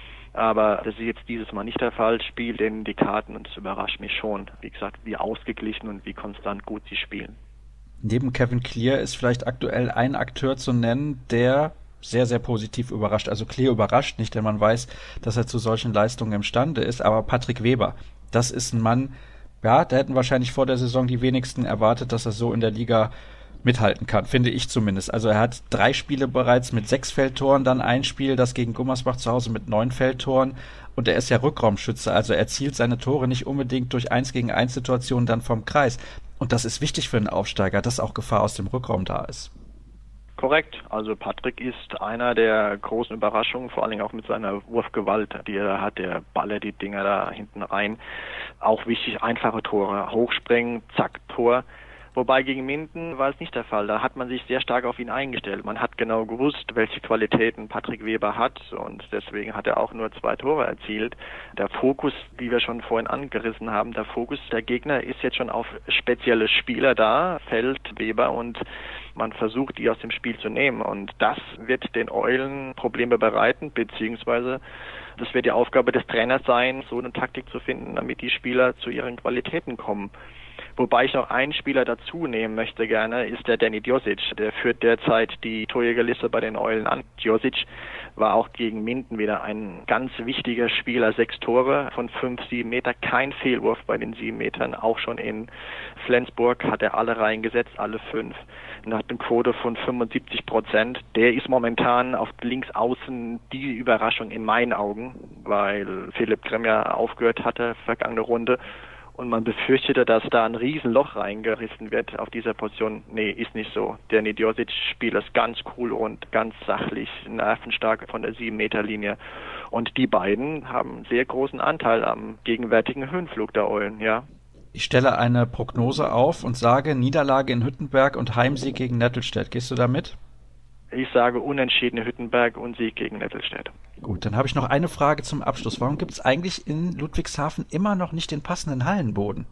Aber das ist jetzt dieses Mal nicht der Fall, spielt in die Karten und es überrascht mich schon. Wie gesagt, wie ausgeglichen und wie konstant gut sie spielen. Neben Kevin Clear ist vielleicht aktuell ein Akteur zu nennen, der sehr, sehr positiv überrascht. Also Clear überrascht nicht, denn man weiß, dass er zu solchen Leistungen imstande ist. Aber Patrick Weber, das ist ein Mann, ja, da hätten wahrscheinlich vor der Saison die wenigsten erwartet, dass er so in der Liga mithalten kann, finde ich zumindest. Also er hat 3 Spiele bereits mit 6 Feldtoren, dann ein Spiel, das gegen Gummersbach zu Hause mit 9 Feldtoren. Und er ist ja Rückraumschütze, also er zielt seine Tore nicht unbedingt durch 1-gegen-1 Situationen dann vom Kreis. Und das ist wichtig für einen Aufsteiger, dass auch Gefahr aus dem Rückraum da ist. Korrekt. Also Patrick ist einer der großen Überraschungen, vor allen Dingen auch mit seiner Wurfgewalt, die er hat. Der ballert die Dinger da hinten rein. Auch wichtig, einfache Tore. Hochspringen, zack, Tor. Wobei gegen Minden war es nicht der Fall. Da hat man sich sehr stark auf ihn eingestellt. Man hat genau gewusst, welche Qualitäten Patrick Weber hat und deswegen hat er auch nur 2 Tore erzielt. Der Fokus, wie wir schon vorhin angerissen haben, der Fokus der Gegner ist jetzt schon auf spezielle Spieler da, Feld, Weber, und man versucht, die aus dem Spiel zu nehmen. Und das wird den Eulen Probleme bereiten, beziehungsweise das wird die Aufgabe des Trainers sein, so eine Taktik zu finden, damit die Spieler zu ihren Qualitäten kommen. Wobei ich noch einen Spieler dazu nehmen möchte gerne, ist der Danny Djosic. Der führt derzeit die Torjägerliste bei den Eulen an. Djosic war auch gegen Minden wieder ein ganz wichtiger Spieler. 6 Tore von 5, 7 Meter, kein Fehlwurf bei den 7 Metern. Auch schon in Flensburg hat er alle reingesetzt, alle 5. Und hat eine Quote von 75%. Der ist momentan auf links außen die Überraschung in meinen Augen, weil Philipp Grimm ja aufgehört hatte, vergangene Runde. Und man befürchtete, dass da ein Riesenloch reingerissen wird auf dieser Position. Nee, ist nicht so. Der Djosic spielt das ganz cool und ganz sachlich, nervenstark von der 7-Meter-Linie. Und die beiden haben einen sehr großen Anteil am gegenwärtigen Höhenflug der Eulen, ja. Ich stelle eine Prognose auf und sage Niederlage in Hüttenberg und Heimsieg gegen Nettelstedt. Gehst du da mit? Ich sage unentschieden Hüttenberg und Sieg gegen Nettelstedt. Gut, dann habe ich noch eine Frage zum Abschluss. Warum gibt es eigentlich in Ludwigshafen immer noch nicht den passenden Hallenboden?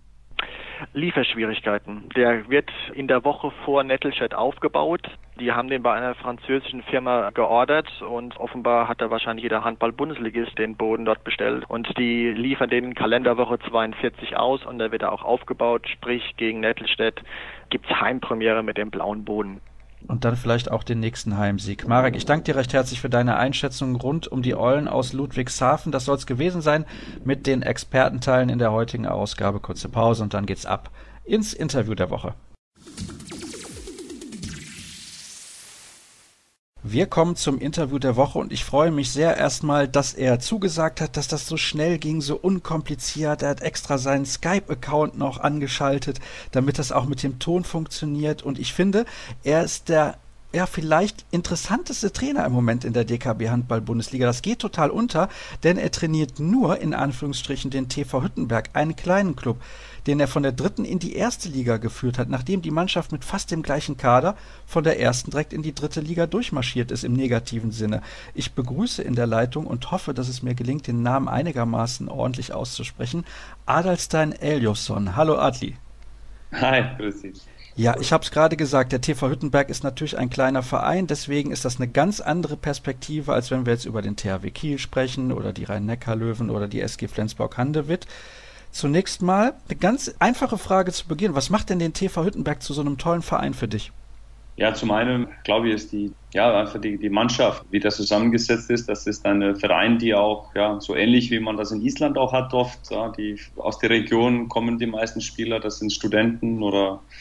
Lieferschwierigkeiten. Der wird in der Woche vor Nettelstedt aufgebaut. Die haben den bei einer französischen Firma geordert und offenbar hat da wahrscheinlich jeder Handball-Bundesligist den Boden dort bestellt. Und die liefern den Kalenderwoche 42 aus und da wird er auch aufgebaut. Sprich, gegen Nettelstedt gibt's Heimpremiere mit dem blauen Boden. Und dann vielleicht auch den nächsten Heimsieg. Marek, ich danke dir recht herzlich für deine Einschätzung rund um die Eulen aus Ludwigshafen. Das soll es gewesen sein mit den Expertenteilen in der heutigen Ausgabe. Kurze Pause und dann geht's ab ins Interview der Woche. Wir kommen zum Interview der Woche und ich freue mich sehr erstmal, dass er zugesagt hat, dass das so schnell ging, so unkompliziert. Er hat extra seinen Skype-Account noch angeschaltet, damit das auch mit dem Ton funktioniert. Und ich finde, er ist der vielleicht interessanteste Trainer im Moment in der DKB Handball-Bundesliga. Das geht total unter, denn er trainiert nur, in Anführungsstrichen, den TV Hüttenberg, einen kleinen Club, den er von der 3. in die 1. Liga geführt hat, nachdem die Mannschaft mit fast dem gleichen Kader von der 1. direkt in die 3. Liga durchmarschiert ist, im negativen Sinne. Ich begrüße in der Leitung und hoffe, dass es mir gelingt, den Namen einigermaßen ordentlich auszusprechen, Adalstein Eliasson. Hallo Adli. Hi, grüß dich. Ja, ich habe es gerade gesagt, der TV Hüttenberg ist natürlich ein kleiner Verein, deswegen ist das eine ganz andere Perspektive, als wenn wir jetzt über den THW Kiel sprechen oder die Rhein-Neckar-Löwen oder die SG Flensburg-Handewitt. Zunächst mal eine ganz einfache Frage zu Beginn. Was macht denn den TV Hüttenberg zu so einem tollen Verein für dich? Ja, zum einen, glaube ich, ist einfach die Mannschaft, wie das zusammengesetzt ist. Das ist ein Verein, die auch, so ähnlich wie man das in Island auch hat oft, die aus der Region kommen die meisten Spieler, das sind Studenten oder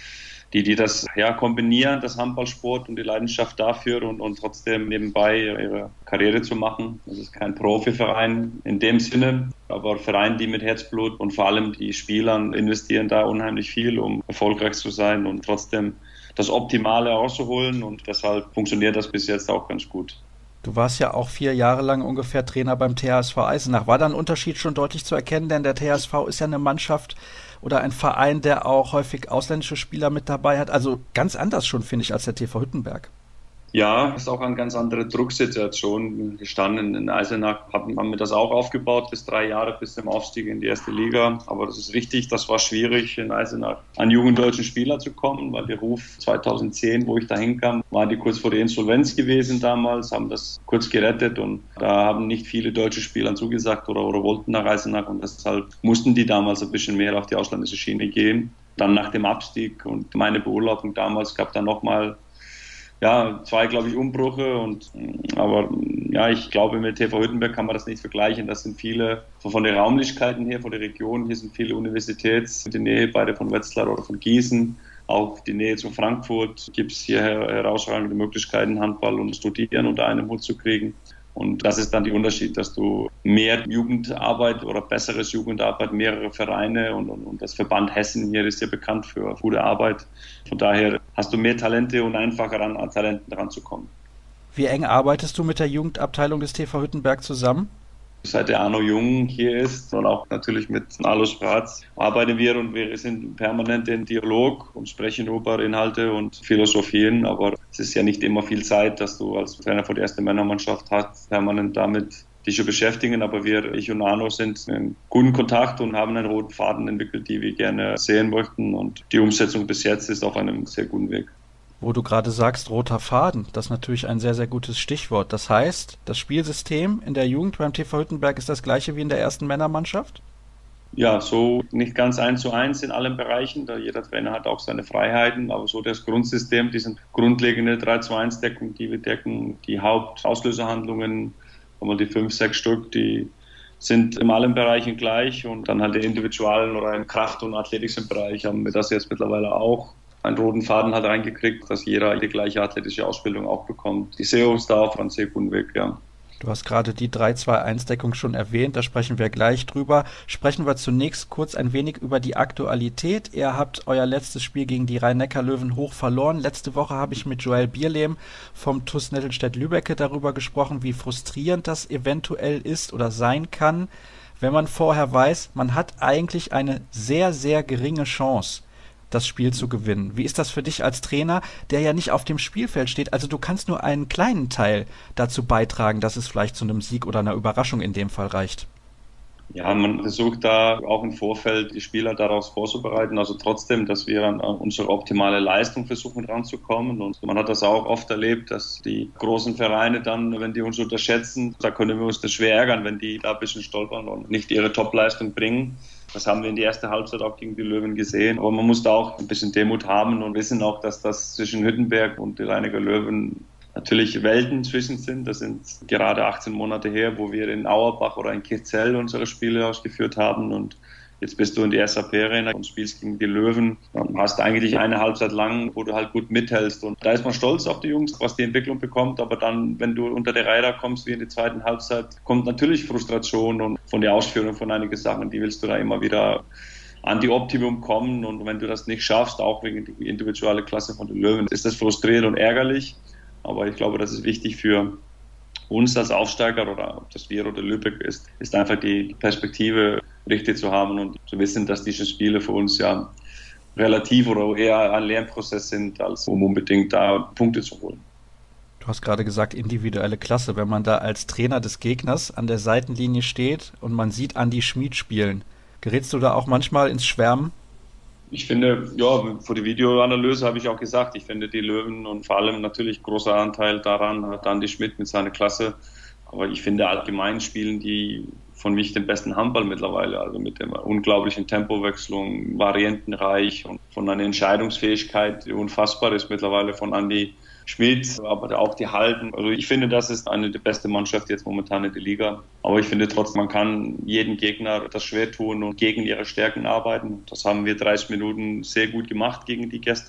die das kombinieren, das Handballsport und die Leidenschaft dafür und trotzdem nebenbei ihre Karriere zu machen. Das ist kein Profiverein in dem Sinne, aber Vereine, die mit Herzblut und vor allem die Spielern investieren da unheimlich viel, um erfolgreich zu sein und trotzdem das Optimale rauszuholen, und deshalb funktioniert das bis jetzt auch ganz gut. Du warst ja auch 4 Jahre lang ungefähr Trainer beim THSV Eisenach. War da ein Unterschied schon deutlich zu erkennen? Denn der THSV ist ja eine Mannschaft oder ein Verein, der auch häufig ausländische Spieler mit dabei hat. Also ganz anders schon, finde ich, als der TV Hüttenberg. Ja, ist auch eine ganz andere Drucksituation gestanden. In Eisenach haben wir das auch aufgebaut, bis 3 Jahre, bis zum Aufstieg in die erste Liga. Aber das ist richtig, das war schwierig, in Eisenach an jungen deutschen Spieler zu kommen, weil der Ruf 2010, wo ich da hinkam, waren die kurz vor der Insolvenz gewesen damals, haben das kurz gerettet, und da haben nicht viele deutsche Spieler zugesagt oder wollten nach Eisenach, und deshalb mussten die damals ein bisschen mehr auf die ausländische Schiene gehen. Dann nach dem Abstieg und meine Beurlaubung damals gab dann nochmal 2, glaube ich, Umbrüche, aber ich glaube, mit TV Hüttenberg kann man das nicht vergleichen. Das sind viele, von den Räumlichkeiten her, von der Region, hier sind viele Universitäts, in der Nähe, beide von Wetzlar oder von Gießen, auch die Nähe zu Frankfurt, gibt es hier herausragende Möglichkeiten, Handball und Studieren unter einem Hut zu kriegen. Und das ist dann der Unterschied, dass du mehr Jugendarbeit oder besseres Jugendarbeit, mehrere Vereine und das Verband Hessen hier ist ja bekannt für gute Arbeit. Von daher hast du mehr Talente und einfacher an Talenten ranzukommen. Wie eng arbeitest du mit der Jugendabteilung des TV Hüttenberg zusammen? Seit der Arno Jung hier ist und auch natürlich mit Alois Bratz arbeiten wir, und wir sind permanent in Dialog und sprechen über Inhalte und Philosophien, aber es ist ja nicht immer viel Zeit, dass du als Trainer für die erste Männermannschaft hast, permanent damit dich zu beschäftigen, aber ich und Arno sind in guten Kontakt und haben einen roten Faden entwickelt, die wir gerne sehen möchten, und die Umsetzung bis jetzt ist auf einem sehr guten Weg. Wo du gerade sagst, roter Faden, das ist natürlich ein sehr, sehr gutes Stichwort. Das heißt, das Spielsystem in der Jugend beim TV Hüttenberg ist das gleiche wie in der ersten Männermannschaft? Ja, so nicht ganz 1:1 in allen Bereichen, da jeder Trainer hat auch seine Freiheiten, aber so das Grundsystem, diese grundlegende 3-2-1-Deckung, die wir decken, die Hauptauslöserhandlungen, die 5, 6 Stück, die sind in allen Bereichen gleich, und dann halt den individuellen oder im Kraft- und athletischen Bereich haben wir das jetzt mittlerweile auch. Einen roten Faden hat reingekriegt, dass jeder die gleiche athletische Ausbildung auch bekommt. Die SEO ist da auf einem sehr guten Weg, ja. Du hast gerade die 3-2-1-Deckung schon erwähnt, da sprechen wir gleich drüber. Sprechen wir zunächst kurz ein wenig über die Aktualität. Ihr habt euer letztes Spiel gegen die Rhein-Neckar-Löwen hoch verloren. Letzte Woche habe ich mit Joel Bierlehm vom TuS Nettelstedt-Lübbecke darüber gesprochen, wie frustrierend das eventuell ist oder sein kann, wenn man vorher weiß, man hat eigentlich eine sehr, sehr geringe Chance, das Spiel zu gewinnen. Wie ist das für dich als Trainer, der ja nicht auf dem Spielfeld steht? Also du kannst nur einen kleinen Teil dazu beitragen, dass es vielleicht zu einem Sieg oder einer Überraschung in dem Fall reicht. Ja, man versucht da auch im Vorfeld die Spieler daraus vorzubereiten, also trotzdem, dass wir an unsere optimale Leistung versuchen ranzukommen, und man hat das auch oft erlebt, dass die großen Vereine dann, wenn die uns unterschätzen, da können wir uns das schwer ärgern, wenn die da ein bisschen stolpern und nicht ihre Topleistung bringen. Das haben wir in der ersten Halbzeit auch gegen die Löwen gesehen. Aber man muss da auch ein bisschen Demut haben und wissen auch, dass das zwischen Hüttenberg und die Rhein-Neckar Löwen natürlich Welten zwischen sind. Das sind gerade 18 Monate her, wo wir in Auerbach oder in Kirzell unsere Spiele ausgeführt haben. Und jetzt bist du in die SAP-Arena und spielst gegen die Löwen. Dann hast du eigentlich eine Halbzeit lang, wo du halt gut mithältst. Und da ist man stolz auf die Jungs, was die Entwicklung bekommt. Aber dann, wenn du unter der Räder kommst, wie in der zweiten Halbzeit, kommt natürlich Frustration und von der Ausführung von einigen Sachen, die willst du da immer wieder an die Optimum kommen. Und wenn du das nicht schaffst, auch wegen der individuellen Klasse von den Löwen, ist das frustrierend und ärgerlich. Aber ich glaube, das ist wichtig für uns als Aufsteiger, oder ob das wir oder Lübeck ist einfach die Perspektive richtig zu haben und zu wissen, dass diese Spiele für uns ja relativ oder eher ein Lernprozess sind, als um unbedingt da Punkte zu holen. Du hast gerade gesagt, individuelle Klasse. Wenn man da als Trainer des Gegners an der Seitenlinie steht und man sieht Andi Schmid spielen, gerätst du da auch manchmal ins Schwärmen? Ich finde, vor der Videoanalyse habe ich auch gesagt, ich finde die Löwen und vor allem natürlich großer Anteil daran hat Andi Schmid mit seiner Klasse. Aber ich finde allgemein spielen die von mich den besten Handball mittlerweile, also mit der unglaublichen Tempowechslung, variantenreich und von einer Entscheidungsfähigkeit, die unfassbar ist mittlerweile von Andi Schmid, aber auch die Halten. Also ich finde, das ist eine der besten Mannschaften jetzt momentan in der Liga. Aber ich finde trotzdem, man kann jedem Gegner das schwer tun und gegen ihre Stärken arbeiten. Das haben wir 30 Minuten sehr gut gemacht gegen die gestern.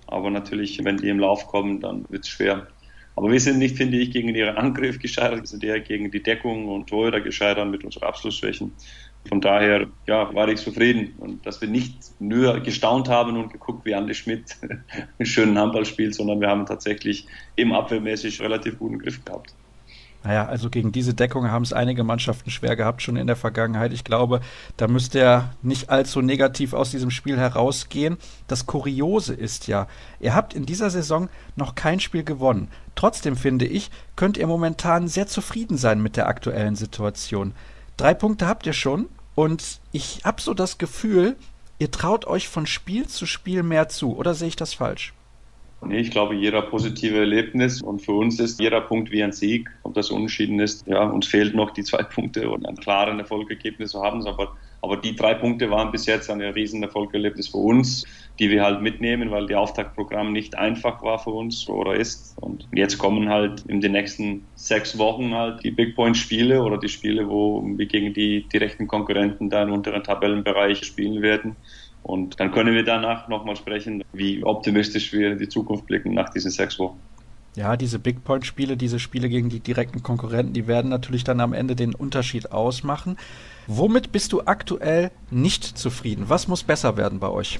Aber natürlich, wenn die im Lauf kommen, dann wird es schwer. Aber wir sind nicht, finde ich, gegen ihren Angriff gescheitert, wir sind eher gegen die Deckung und Torhüter gescheitert mit unseren Abschlussschwächen. Von daher, ja, war ich zufrieden. Und dass wir nicht nur gestaunt haben und geguckt, wie Andi Schmidt einen schönen Handball spielt, sondern wir haben tatsächlich eben abwehrmäßig relativ guten Griff gehabt. Naja, also gegen diese Deckung haben es einige Mannschaften schwer gehabt, schon in der Vergangenheit. Ich glaube, da müsste er nicht allzu negativ aus diesem Spiel herausgehen. Das Kuriose ist ja, ihr habt in dieser Saison noch kein Spiel gewonnen. Trotzdem, finde ich, könnt ihr momentan sehr zufrieden sein mit der aktuellen Situation. 3 Punkte habt ihr schon und ich habe so das Gefühl, ihr traut euch von Spiel zu Spiel mehr zu. Oder sehe ich das falsch? Nee, ich glaube, jeder positive Erlebnis und für uns ist jeder Punkt wie ein Sieg. Ob das Unentschieden ist, ja, uns fehlt noch die 2 Punkte und ein klares Erfolgsergebnis zu haben. Aber die 3 Punkte waren bis jetzt ein riesen Erfolgserlebnis für uns, die wir halt mitnehmen, weil das Auftaktprogramm nicht einfach war für uns oder ist. Und jetzt kommen halt in den nächsten 6 Wochen halt die Big Point Spiele oder die Spiele, wo wir gegen die direkten Konkurrenten da im unteren Tabellenbereich spielen werden. Und dann können wir danach nochmal sprechen, wie optimistisch wir in die Zukunft blicken nach diesen 6 Wochen. Ja, diese Big Point Spiele, diese Spiele gegen die direkten Konkurrenten, die werden natürlich dann am Ende den Unterschied ausmachen. Womit bist du aktuell nicht zufrieden? Was muss besser werden bei euch?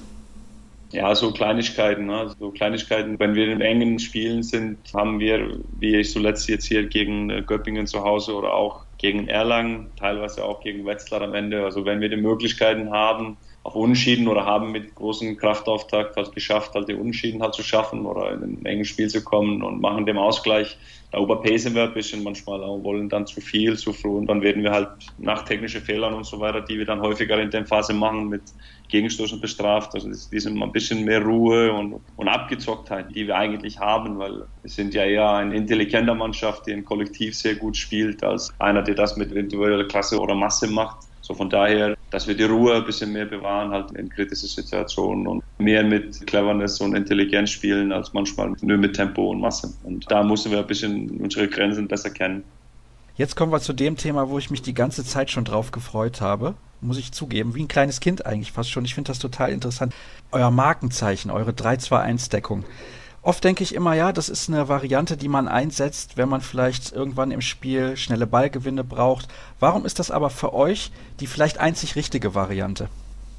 Ja, so Kleinigkeiten, ne? So Kleinigkeiten. Wenn wir in engen Spielen sind, haben wir, wie ich zuletzt jetzt hier gegen Göppingen zu Hause oder auch gegen Erlangen, teilweise auch gegen Wetzlar am Ende. Also wenn wir die Möglichkeiten haben, auf Unentschieden oder haben mit großem Kraftauftakt halt geschafft, halt die Unentschieden halt zu schaffen oder in ein enges Spiel zu kommen und machen den Ausgleich. Da überpacen wir ein bisschen manchmal auch, wollen dann zu viel, zu früh und dann werden wir halt nach technischen Fehlern und so weiter, die wir dann häufiger in der Phase machen, mit Gegenstößen bestraft. Also das ist ein bisschen mehr Ruhe und Abgezocktheit, die wir eigentlich haben, weil wir sind ja eher eine intelligente Mannschaft, die ein Kollektiv sehr gut spielt, als einer, der das mit individueller Klasse oder Masse macht. So von daher, dass wir die Ruhe ein bisschen mehr bewahren, halt in kritischen Situationen und mehr mit Cleverness und Intelligenz spielen, als manchmal nur mit Tempo und Masse. Und da müssen wir ein bisschen unsere Grenzen besser kennen. Jetzt kommen wir zu dem Thema, wo ich mich die ganze Zeit schon drauf gefreut habe. Muss ich zugeben, wie ein kleines Kind eigentlich fast schon. Ich finde das total interessant. Euer Markenzeichen, eure 3-2-1-Deckung. Oft denke ich immer, ja, das ist eine Variante, die man einsetzt, wenn man vielleicht irgendwann im Spiel schnelle Ballgewinne braucht. Warum ist das aber für euch die vielleicht einzig richtige Variante?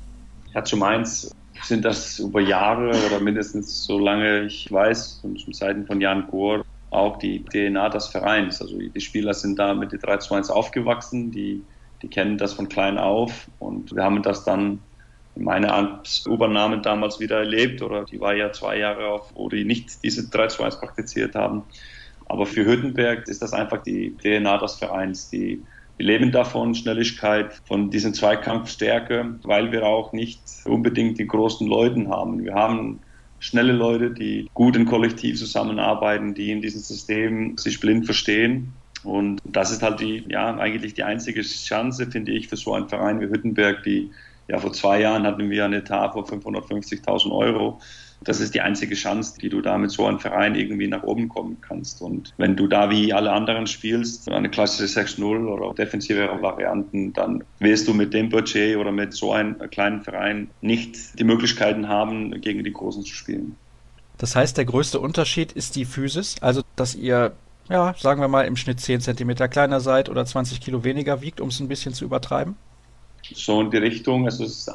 Ja, zum eins sind das über Jahre oder mindestens so lange ich weiß, und zum Zeiten von Jan Gohr, auch die DNA des Vereins. Also die Spieler sind da mit der 3-2-1 aufgewachsen, die kennen das von klein auf und wir haben das dann meine Amtsübernahme damals wieder erlebt, oder die war ja 2 Jahre auf, wo die nicht diese 3-2-1 praktiziert haben. Aber für Hüttenberg ist das einfach die DNA des Vereins. Die leben davon, Schnelligkeit, von diesen Zweikampfstärke, weil wir auch nicht unbedingt die großen Leute haben. Wir haben schnelle Leute, die gut im Kollektiv zusammenarbeiten, die in diesem System sich blind verstehen. Und das ist halt eigentlich die einzige Chance, finde ich, für so einen Verein wie Hüttenberg, vor 2 Jahren hatten wir einen Etat von 550.000 Euro. Das ist die einzige Chance, die du da mit so einem Verein irgendwie nach oben kommen kannst. Und wenn du da wie alle anderen spielst, eine klassische 6-0 oder defensivere Varianten, dann wirst du mit dem Budget oder mit so einem kleinen Verein nicht die Möglichkeiten haben, gegen die Großen zu spielen. Das heißt, der größte Unterschied ist die Physis, also dass ihr, ja, sagen wir mal, im Schnitt 10 Zentimeter kleiner seid oder 20 Kilo weniger wiegt, um es ein bisschen zu übertreiben? So in die Richtung, es ist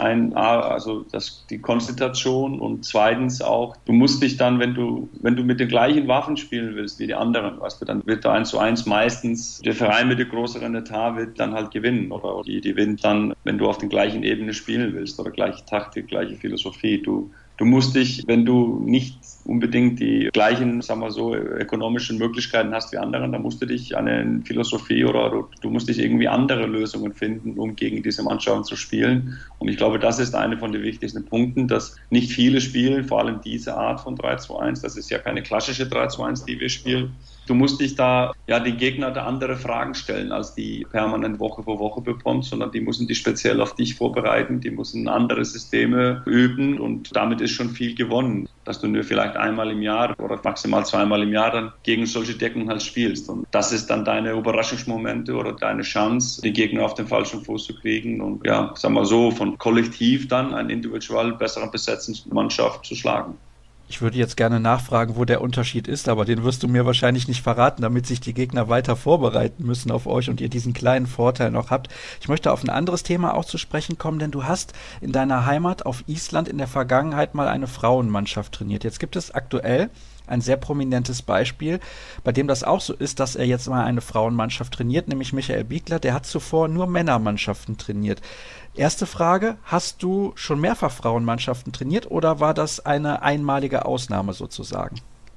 die Konzentration und zweitens auch, du musst dich dann, wenn du mit den gleichen Waffen spielen willst wie die anderen, weißt du, dann wird da 1:1 meistens, der Verein mit der größeren Etat wird dann halt gewinnen oder die gewinnt dann, wenn du auf den gleichen Ebene spielen willst oder gleiche Taktik, gleiche Philosophie. Du musst dich, wenn du nicht unbedingt die gleichen, sagen wir so, ökonomischen Möglichkeiten hast wie anderen, dann musst du dich an eine Philosophie oder du musst dich irgendwie andere Lösungen finden, um gegen diese Mannschaften zu spielen. Und ich glaube, das ist eine von den wichtigsten Punkten, dass nicht viele spielen, vor allem diese Art von 3-2-1. Das ist ja keine klassische 3-2-1, die wir spielen. Du musst dich da, den Gegner da andere Fragen stellen, als die permanent Woche für Woche bekommst, sondern die müssen dich speziell auf dich vorbereiten, die müssen andere Systeme üben und damit ist schon viel gewonnen, dass du nur vielleicht einmal im Jahr oder maximal 2-mal im Jahr dann gegen solche Decken halt spielst. Und das ist dann deine Überraschungsmomente oder deine Chance, die Gegner auf den falschen Fuß zu kriegen und sagen wir so, von kollektiv dann eine individuell bessere besetzte Mannschaft zu schlagen. Ich würde jetzt gerne nachfragen, wo der Unterschied ist, aber den wirst du mir wahrscheinlich nicht verraten, damit sich die Gegner weiter vorbereiten müssen auf euch und ihr diesen kleinen Vorteil noch habt. Ich möchte auf ein anderes Thema auch zu sprechen kommen, denn du hast in deiner Heimat auf Island in der Vergangenheit mal eine Frauenmannschaft trainiert. Jetzt gibt es aktuell ein sehr prominentes Beispiel, bei dem das auch so ist, dass er jetzt mal eine Frauenmannschaft trainiert, nämlich Michael Biegler, der hat zuvor nur Männermannschaften trainiert. Erste Frage, hast du schon mehrfach Frauenmannschaften trainiert oder war das eine einmalige Ausnahme sozusagen?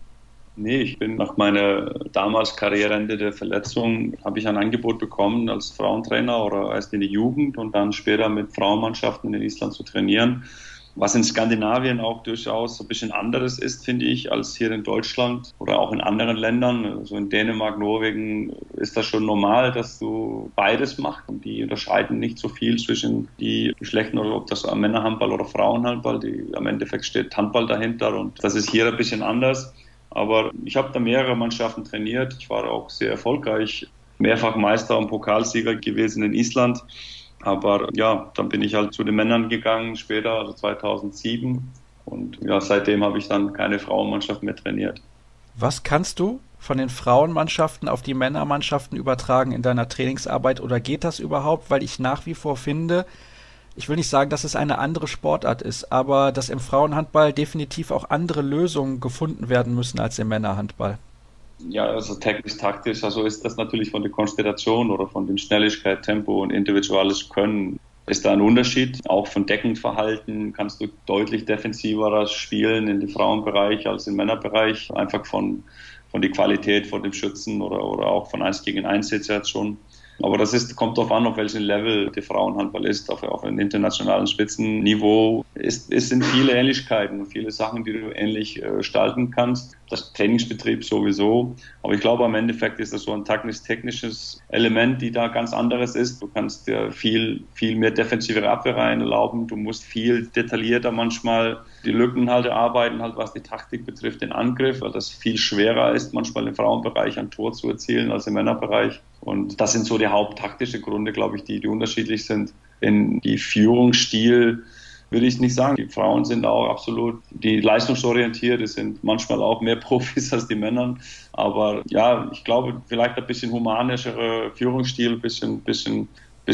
Nee, ich bin nach meiner damals Karriereende der Verletzung, habe ich ein Angebot bekommen als Frauentrainer oder erst in der Jugend und dann später mit Frauenmannschaften in Island zu trainieren. Was in Skandinavien auch durchaus ein bisschen anderes ist, finde ich, als hier in Deutschland oder auch in anderen Ländern. Also in Dänemark, Norwegen ist das schon normal, dass du beides machst. Und die unterscheiden nicht so viel zwischen die Geschlechtern oder ob das Männerhandball oder Frauenhandball. Am Endeffekt steht Handball dahinter und das ist hier ein bisschen anders. Aber ich habe da mehrere Mannschaften trainiert. Ich war auch sehr erfolgreich, mehrfach Meister und Pokalsieger gewesen in Island. Aber ja, dann bin ich halt zu den Männern gegangen später, also 2007. Und ja, seitdem habe ich dann keine Frauenmannschaft mehr trainiert. Was kannst du von den Frauenmannschaften auf die Männermannschaften übertragen in deiner Trainingsarbeit oder geht das überhaupt? Weil ich nach wie vor finde, ich will nicht sagen, dass es eine andere Sportart ist, aber dass im Frauenhandball definitiv auch andere Lösungen gefunden werden müssen als im Männerhandball. Ja, also technisch-taktisch, also ist das natürlich von der Konstellation oder von der Schnelligkeit, Tempo und individuelles Können ist da ein Unterschied. Auch von Deckungsverhalten kannst du deutlich defensiver spielen in dem Frauenbereich als im Männerbereich. Einfach von der Qualität von dem Schützen oder auch von 1 gegen 1 Situation. Aber kommt darauf an, auf welchem Level der Frauenhandball ist. Auf einem internationalen Spitzenniveau sind viele Ähnlichkeiten und viele Sachen, die du ähnlich gestalten kannst. Das Trainingsbetrieb sowieso. Aber ich glaube, am Endeffekt ist das so ein technisches Element, die da ganz anderes ist. Du kannst dir viel mehr defensivere Abwehrreihen erlauben. Du musst viel detaillierter manchmal die Lücken halt erarbeiten, halt was die Taktik betrifft, den Angriff, weil das viel schwerer ist, manchmal im Frauenbereich ein Tor zu erzielen als im Männerbereich. Und das sind so die haupttaktische Gründe, glaube ich, die unterschiedlich sind. In die Führungsstil würde ich nicht sagen. Die Frauen sind auch absolut die leistungsorientiert, die sind manchmal auch mehr Profis als die Männer. Aber ja, ich glaube, vielleicht ein bisschen humanischere Führungsstil, ein bisschen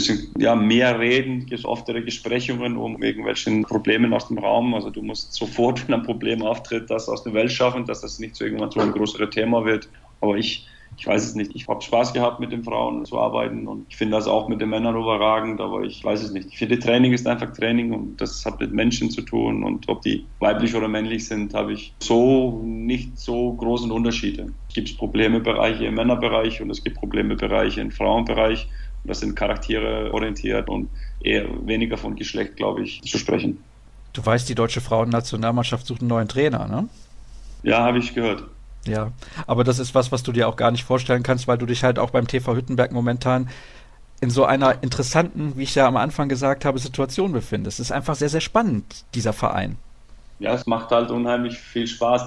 mehr reden, oftere Gesprächungen um irgendwelchen Problemen aus dem Raum. Also du musst sofort, wenn ein Problem auftritt, das aus der Welt schaffen, dass das nicht so irgendwann so ein größeres Thema wird. Aber ich weiß es nicht. Ich habe Spaß gehabt, mit den Frauen zu arbeiten und ich finde das auch mit den Männern überragend, aber ich weiß es nicht. Ich finde, Training ist einfach Training und das hat mit Menschen zu tun und ob die weiblich oder männlich sind, habe ich nicht so großen Unterschiede. Es gibt Problembereiche im Männerbereich und es gibt Problembereiche im Frauenbereich. Und das sind Charaktere orientiert und eher weniger von Geschlecht, glaube ich, zu sprechen. Du weißt, die deutsche Frauennationalmannschaft sucht einen neuen Trainer, ne? Ja, habe ich gehört. Ja, aber das ist was du dir auch gar nicht vorstellen kannst, weil du dich halt auch beim TV Hüttenberg momentan in so einer interessanten, wie ich ja am Anfang gesagt habe, Situation befindest. Es ist einfach sehr, sehr spannend, dieser Verein. Ja, es macht halt unheimlich viel Spaß,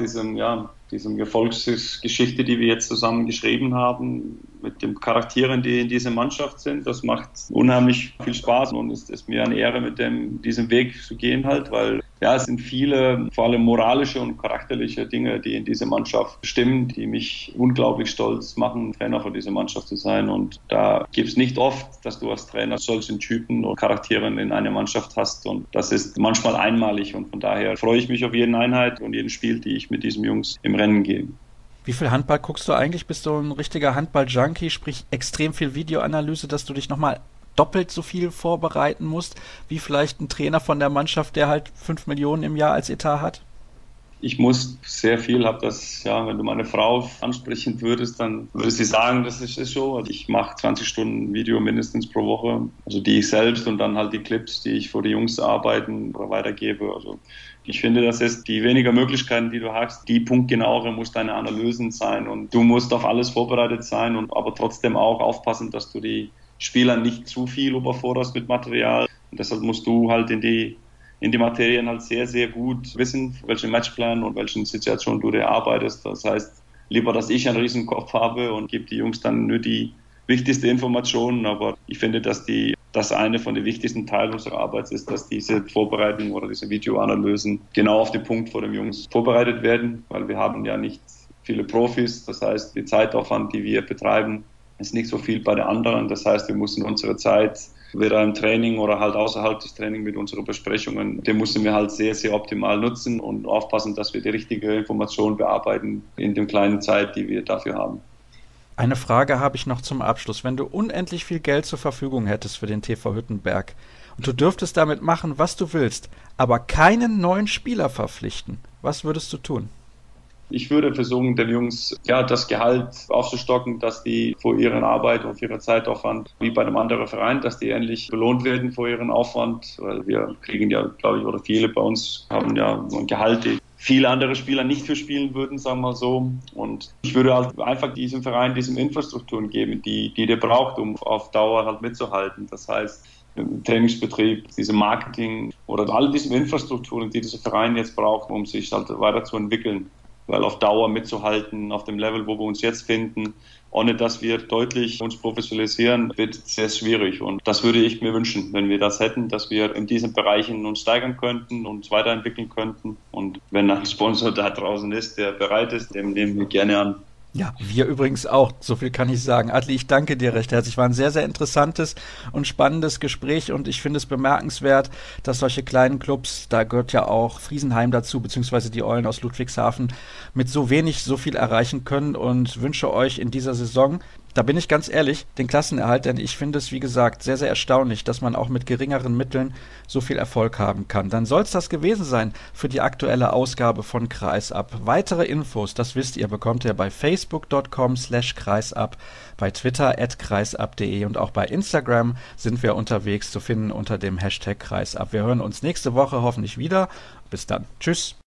diese Erfolgsgeschichte, die wir jetzt zusammen geschrieben haben, mit den Charakteren, die in dieser Mannschaft sind. Das macht unheimlich viel Spaß und es ist mir eine Ehre, mit diesem Weg zu gehen halt, weil ja, es sind viele, vor allem moralische und charakterliche Dinge, die in dieser Mannschaft stimmen, die mich unglaublich stolz machen, Trainer von dieser Mannschaft zu sein. Und da gibt es nicht oft, dass du als Trainer solchen Typen und Charakteren in einer Mannschaft hast. Und das ist manchmal einmalig. Und von daher freue ich mich auf jede Einheit und jeden Spiel, die ich mit diesen Jungs im Rennen gehe. Wie viel Handball guckst du eigentlich? Bist du ein richtiger Handball-Junkie, sprich extrem viel Videoanalyse, dass du dich nochmal doppelt so viel vorbereiten musst, wie vielleicht ein Trainer von der Mannschaft, der halt 5 Millionen im Jahr als Etat hat? Ich muss sehr viel, wenn du meine Frau ansprechen würdest, dann würde sie sagen, das ist so. Also ich mache 20 Stunden Video mindestens pro Woche, also die ich selbst und dann halt die Clips, die ich vor die Jungs arbeiten oder weitergebe. Also ich finde, das ist die weniger Möglichkeiten, die du hast. Die punktgenauere muss deine Analysen sein und du musst auf alles vorbereitet sein und aber trotzdem auch aufpassen, dass du die Spieler nicht zu viel überforderst mit Material. Und deshalb musst du halt in die Materien halt sehr, sehr gut wissen, welchen Matchplan und welchen Situationen du dir arbeitest. Das heißt, lieber, dass ich einen riesen Kopf habe und gebe die Jungs dann nur die wichtigsten Informationen. Aber ich finde, dass die dass eine von den wichtigsten Teilen unserer Arbeit ist, dass diese Vorbereitungen oder diese Videoanalysen genau auf den Punkt vor den Jungs vorbereitet werden, weil wir haben ja nicht viele Profis. Das heißt, die Zeitaufwand, die wir betreiben, ist nicht so viel bei den anderen. Das heißt, wir müssen unsere Zeit, weder im Training oder halt außerhalb des Trainings mit unseren Besprechungen, den müssen wir halt sehr, sehr optimal nutzen und aufpassen, dass wir die richtige Information bearbeiten in der kleinen Zeit, die wir dafür haben. Eine Frage habe ich noch zum Abschluss. Wenn du unendlich viel Geld zur Verfügung hättest für den TV Hüttenberg und du dürftest damit machen, was du willst, aber keinen neuen Spieler verpflichten, was würdest du tun? Ich würde versuchen, den Jungs das Gehalt aufzustocken, dass die vor ihrer Arbeit und für ihren Zeitaufwand, wie bei einem anderen Verein, dass die ähnlich belohnt werden vor ihren Aufwand. Weil wir kriegen ja, glaube ich, oder viele bei uns haben ja so ein Gehalt, die viele andere Spieler nicht für spielen würden, sagen wir mal so. Und ich würde halt einfach diesem Verein diese Infrastrukturen geben, die der braucht, um auf Dauer halt mitzuhalten. Das heißt, im Trainingsbetrieb, diese Marketing oder alle diese Infrastrukturen, die dieser Verein jetzt braucht, um sich halt weiterzuentwickeln. Weil auf Dauer mitzuhalten, auf dem Level, wo wir uns jetzt finden, ohne dass wir deutlich uns professionalisieren, wird sehr schwierig. Und das würde ich mir wünschen, wenn wir das hätten, dass wir in diesen Bereichen uns steigern könnten, uns weiterentwickeln könnten. Und wenn ein Sponsor da draußen ist, der bereit ist, den nehmen wir gerne an. Ja, wir übrigens auch. So viel kann ich sagen. Adli, ich danke dir recht herzlich. War ein sehr, sehr interessantes und spannendes Gespräch und ich finde es bemerkenswert, dass solche kleinen Clubs, da gehört ja auch Friesenheim dazu, beziehungsweise die Eulen aus Ludwigshafen, mit so wenig so viel erreichen können und wünsche euch in dieser Saison, da bin ich ganz ehrlich, den Klassenerhalt, denn ich finde es, wie gesagt, sehr, sehr erstaunlich, dass man auch mit geringeren Mitteln so viel Erfolg haben kann. Dann soll es das gewesen sein für die aktuelle Ausgabe von Kreisab. Weitere Infos, das wisst ihr, bekommt ihr bei facebook.com/kreisab, bei Twitter @kreisab.de und auch bei Instagram sind wir unterwegs zu finden unter dem Hashtag Kreisab. Wir hören uns nächste Woche hoffentlich wieder. Bis dann. Tschüss.